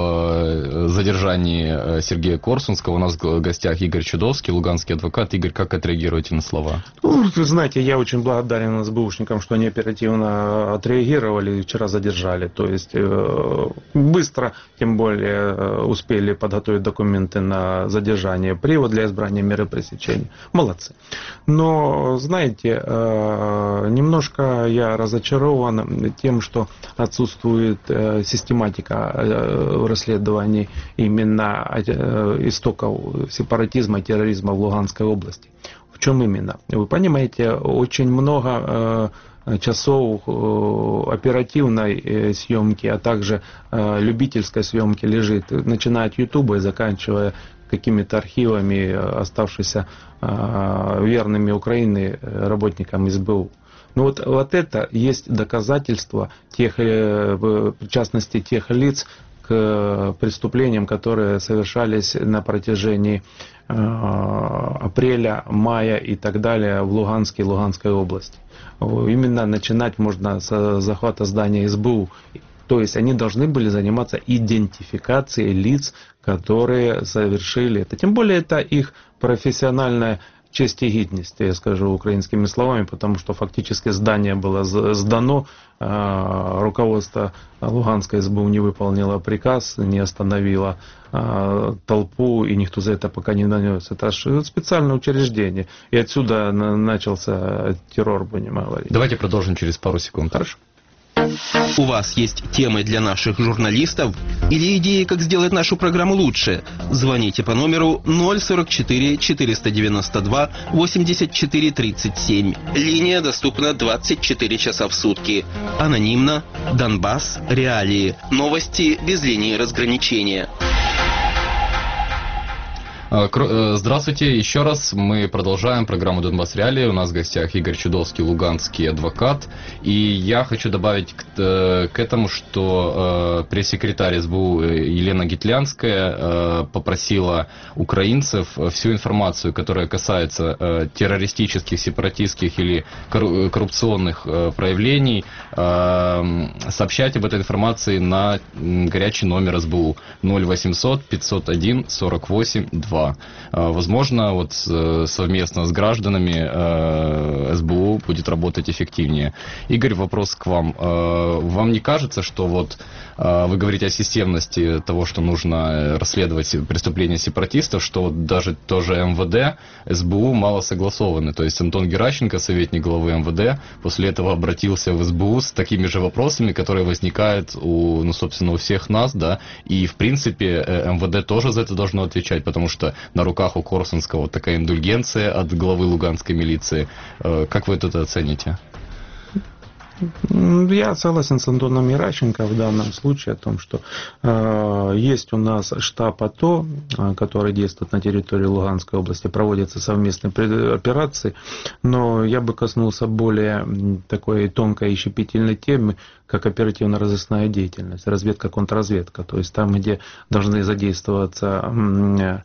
о задержании Сергея Корсунского. У нас в гостях Игорь Чудовский, луганский адвокат. Игорь, как отреагируете на слова? Ну, вы знаете, я очень благодарен СБУшникам, что они оперативно отреагировали и вчера задержали. То есть быстро, тем более, успели подготовить документы на задержание, привод для избрания меры пресечения. Молодцы. Но, знаете, немножко я разочарован тем, что отсутствует э, систематика э, расследований именно э, истоков сепаратизма и терроризма в Луганской области. В чем именно? Вы понимаете, очень много э, часов э, оперативной э, съемки, а также э, любительской съемки лежит, начиная от Ютуба и заканчивая какими-то архивами, оставшимися э, верными Украины работникам СБУ. Ну вот, вот это есть доказательство тех, причастности тех лиц к преступлениям, которые совершались на протяжении э, апреля, мая и так далее в Луганске и Луганской области. Именно начинать можно с захвата здания СБУ. То есть они должны были заниматься идентификацией лиц, которые совершили это. Тем более это их профессиональная честь и гідність, я скажу украинскими словами, потому что фактически здание было сдано, руководство Луганской СБУ не выполнило приказ, не остановило толпу, и никто за это пока не нанес. Это же специальное учреждение. И отсюда начался террор, будем говорить. Давайте продолжим через пару секунд. Хорошо. У вас есть темы для наших журналистов или идеи, как сделать нашу программу лучше? Звоните по номеру ноль сорок четыре четыреста девяносто два восемьдесят четыре тридцать семь. Линия доступна двадцать четыре часа в сутки. Анонимно. Донбасс. Реалии. Новости без линии разграничения. Здравствуйте еще раз. Мы продолжаем программу «Донбасс Реалии». У нас в гостях Игорь Чудовский, луганский адвокат. И я хочу добавить к, к этому, что э, пресс-секретарь СБУ Елена Гитлянская э, попросила украинцев всю информацию, которая касается э, террористических, сепаратистских или коррупционных э, проявлений, э, сообщать об этой информации на горячий номер СБУ ноль восемьсот пятьсот один сорок восемь два. Возможно, вот совместно с гражданами СБУ будет работать эффективнее. Игорь, вопрос к вам. Вам не кажется, что вот вы говорите о системности того, что нужно расследовать преступления сепаратистов, что вот даже тоже МВД, СБУ мало согласованы? То есть Антон Геращенко, советник главы МВД, после этого обратился в СБУ с такими же вопросами, которые возникают у, ну, собственно, у всех нас, да, и в принципе МВД тоже за это должно отвечать, потому что на руках у Корсунского вот такая индульгенция от главы луганской милиции. Как вы это оцените? Я согласен с Антоном Геращенко в данном случае о том, что э, есть у нас штаб АТО, э, который действует на территории Луганской области, проводятся совместные операции, но я бы коснулся более такой тонкой и щепетильной темы, как оперативно-розыскная деятельность, разведка, контрразведка, то есть там, где должны задействоваться э,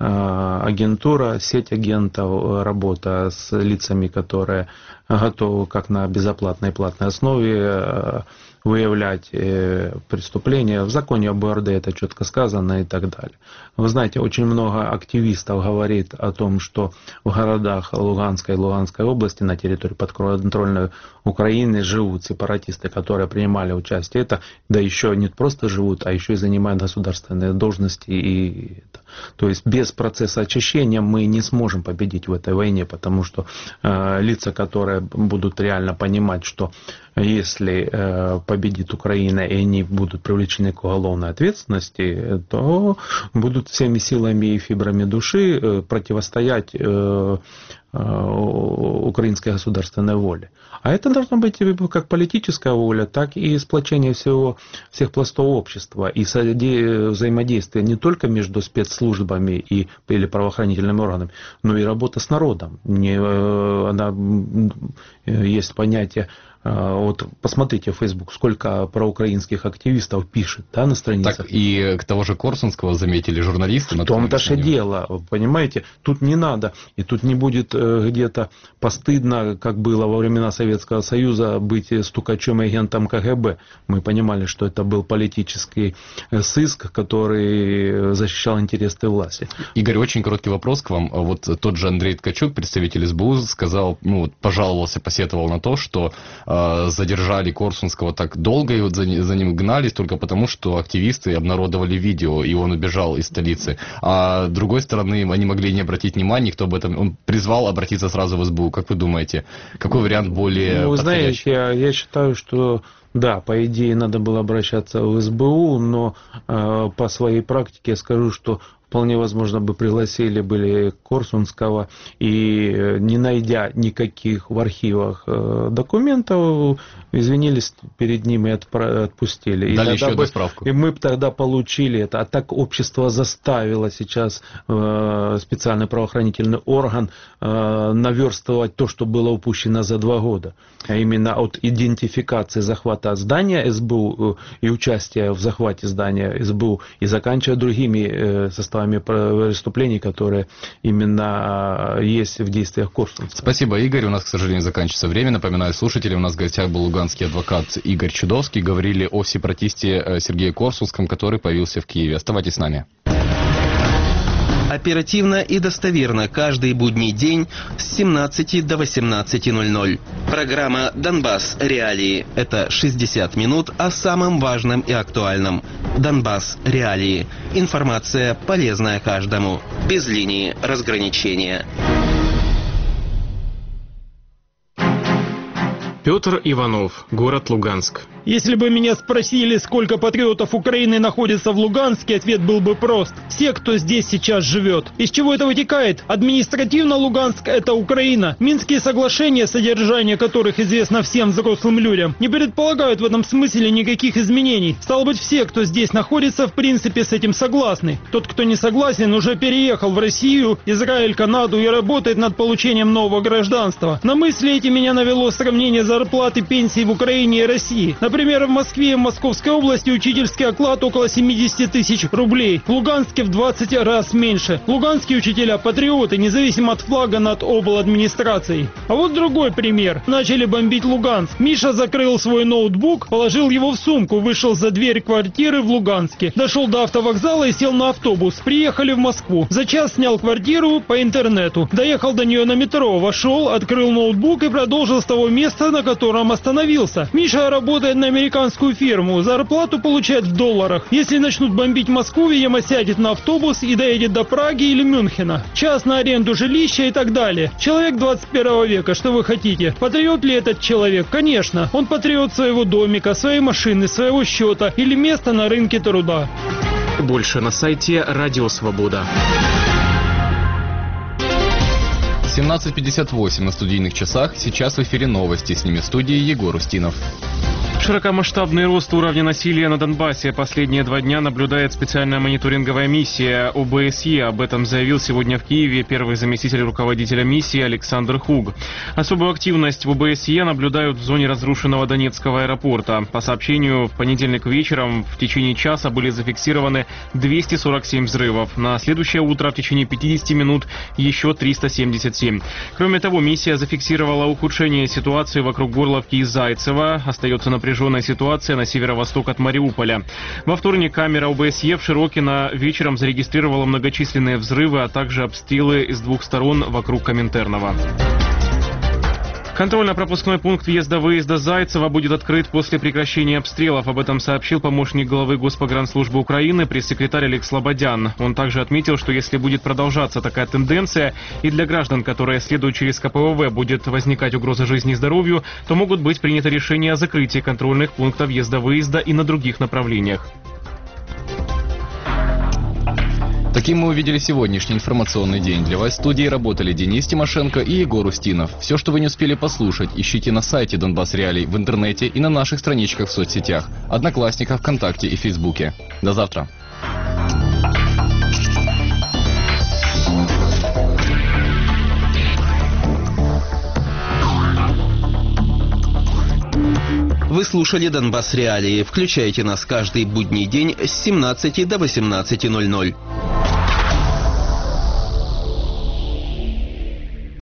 агентура, сеть агентов, работа с лицами, которые готовы как на безоплатной и платной основе выявлять преступления. В законе об ОРД это четко сказано и так далее. Вы знаете, очень много активистов говорит о том, что в городах Луганской и Луганской области на территории подконтрольной Украины живут сепаратисты, которые принимали участие. Это, да еще не просто живут, а еще и занимают государственные должности. И это. То есть без процесса очищения мы не сможем победить в этой войне, потому что э, лица, которые будут реально понимать, что если э, победит Украина и они будут привлечены к уголовной ответственности, то будут всеми силами и фибрами души э, противостоять э, э, украинской государственной воле. А это должна быть как политическая воля, так и сплочение всего, всех пластов общества и взаимодействие не только между спецслужбами и, или правоохранительными органами, но и работа с народом. Не, она, есть понятие. Вот посмотрите в Facebook, сколько проукраинских активистов пишет, да, на страницах. Так и к того же Корсунского заметили журналисты. В том-то же дело, понимаете, тут не надо, и тут не будет где-то постыдно, как было во времена Советского Союза, быть стукачом и агентом КГБ. Мы понимали, что это был политический сыск, который защищал интересы власти. Игорь, очень короткий вопрос к вам. Вот тот же Андрей Ткачук, представитель СБУ, сказал, ну, пожаловался, посетовал на то, что задержали Корсунского так долго, и вот за, за ним гнались только потому, что активисты обнародовали видео, и он убежал из столицы. А с другой стороны, они могли не обратить внимания, никто об этом... Он призвал обратиться сразу в СБУ. Как вы думаете, какой вариант более ну, вы подходящий? Знаете, я, я считаю, что да, по идее надо было обращаться в СБУ, но э, по своей практике я скажу, что вполне возможно бы пригласили были Корсунского и, не найдя никаких в архивах документов, извинились перед ним и отпустили. Дали и еще бы, справку. И мы бы тогда получили это. А так общество заставило сейчас э, специальный правоохранительный орган э, наверстывать то, что было упущено за два года. А именно от идентификации захвата здания СБУ и участия в захвате здания СБУ и заканчивая другими э, составами преступлений, которые именно есть в действиях Корсунского. Спасибо, Игорь. У нас, к сожалению, заканчивается время. Напоминаю слушателям, у нас в гостях был луганский адвокат Игорь Чудовский. Говорили о сепаратисте Сергее Корсунском, который появился в Киеве. Оставайтесь с нами. Оперативно и достоверно каждый будний день с семнадцати до восемнадцати ноль-ноль. Программа «Донбасс. Реалии». Это шестьдесят минут о самом важном и актуальном. «Донбасс. Реалии». Информация, полезная каждому. Без линии разграничения. Петр Иванов, город Луганск. Если бы меня спросили, сколько патриотов Украины находится в Луганске, ответ был бы прост. Все, кто здесь сейчас живет. Из чего это вытекает? Административно Луганск – это Украина. Минские соглашения, содержание которых известно всем взрослым людям, не предполагают в этом смысле никаких изменений. Стало быть, все, кто здесь находится, в принципе с этим согласны. Тот, кто не согласен, уже переехал в Россию, Израиль, Канаду и работает над получением нового гражданства. На мысли эти меня навело сравнение зарплаты и пенсий в Украине и России. Например, в Москве и в Московской области учительский оклад около семьдесят тысяч рублей. В Луганске в двадцать раз меньше. Луганские учителя патриоты, независимо от флага над обладминистрацией. А вот другой пример. Начали бомбить Луганск. Миша закрыл свой ноутбук, положил его в сумку, вышел за дверь квартиры в Луганске. Дошел до автовокзала и сел на автобус. Приехали в Москву. За час снял квартиру по интернету. Доехал до нее на метро, вошел, открыл ноутбук и продолжил с того места, на котором остановился. Миша работает на американскую фирму. Зарплату получает в долларах. Если начнут бомбить Москву, видимо, сядет на автобус и доедет до Праги или Мюнхена. Час на аренду жилища и так далее. Человек двадцать первого века, что вы хотите? Патриот ли этот человек? Конечно. Он патриот своего домика, своей машины, своего счета или места на рынке труда. Больше на сайте Радио Свобода. семнадцать пятьдесят восемь на студийных часах. Сейчас в эфире новости. С ними в студии Егор Устинов. Широкомасштабный рост уровня насилия на Донбассе последние два дня наблюдает специальная мониторинговая миссия о бэ эс е. Об этом заявил сегодня в Киеве первый заместитель руководителя миссии Александр Хуг. Особую активность в о бэ эс е наблюдают в зоне разрушенного Донецкого аэропорта. По сообщению, в понедельник вечером в течение часа были зафиксированы двести сорок семь взрывов. На следующее утро в течение пятидесяти минут еще триста семьдесят семь. Кроме того, миссия зафиксировала ухудшение ситуации вокруг Горловки и Зайцева. Остается напряженная ситуация на северо-восток от Мариуполя. Во вторник камера о бэ эс е в Широкино вечером зарегистрировала многочисленные взрывы, а также обстрелы с двух сторон вокруг Коминтернова. Контрольно-пропускной пункт въезда-выезда Зайцева будет открыт после прекращения обстрелов. Об этом сообщил помощник главы Госпогранслужбы Украины, пресс-секретарь Олег Слободян. Он также отметил, что если будет продолжаться такая тенденция и для граждан, которые следуют через ка пэ вэ вэ, будет возникать угроза жизни и здоровью, то могут быть приняты решения о закрытии контрольных пунктов въезда-выезда и на других направлениях. Таким мы увидели сегодняшний информационный день. Для вас в студии работали Денис Тимошенко и Егор Устинов. Все, что вы не успели послушать, ищите на сайте Донбасс Реалий, в интернете и на наших страничках в соцсетях, Одноклассниках, ВКонтакте и Фейсбуке. До завтра. Вы слушали Донбасс Реалии. Включайте нас каждый будний день с семнадцати до восемнадцати ноль ноль.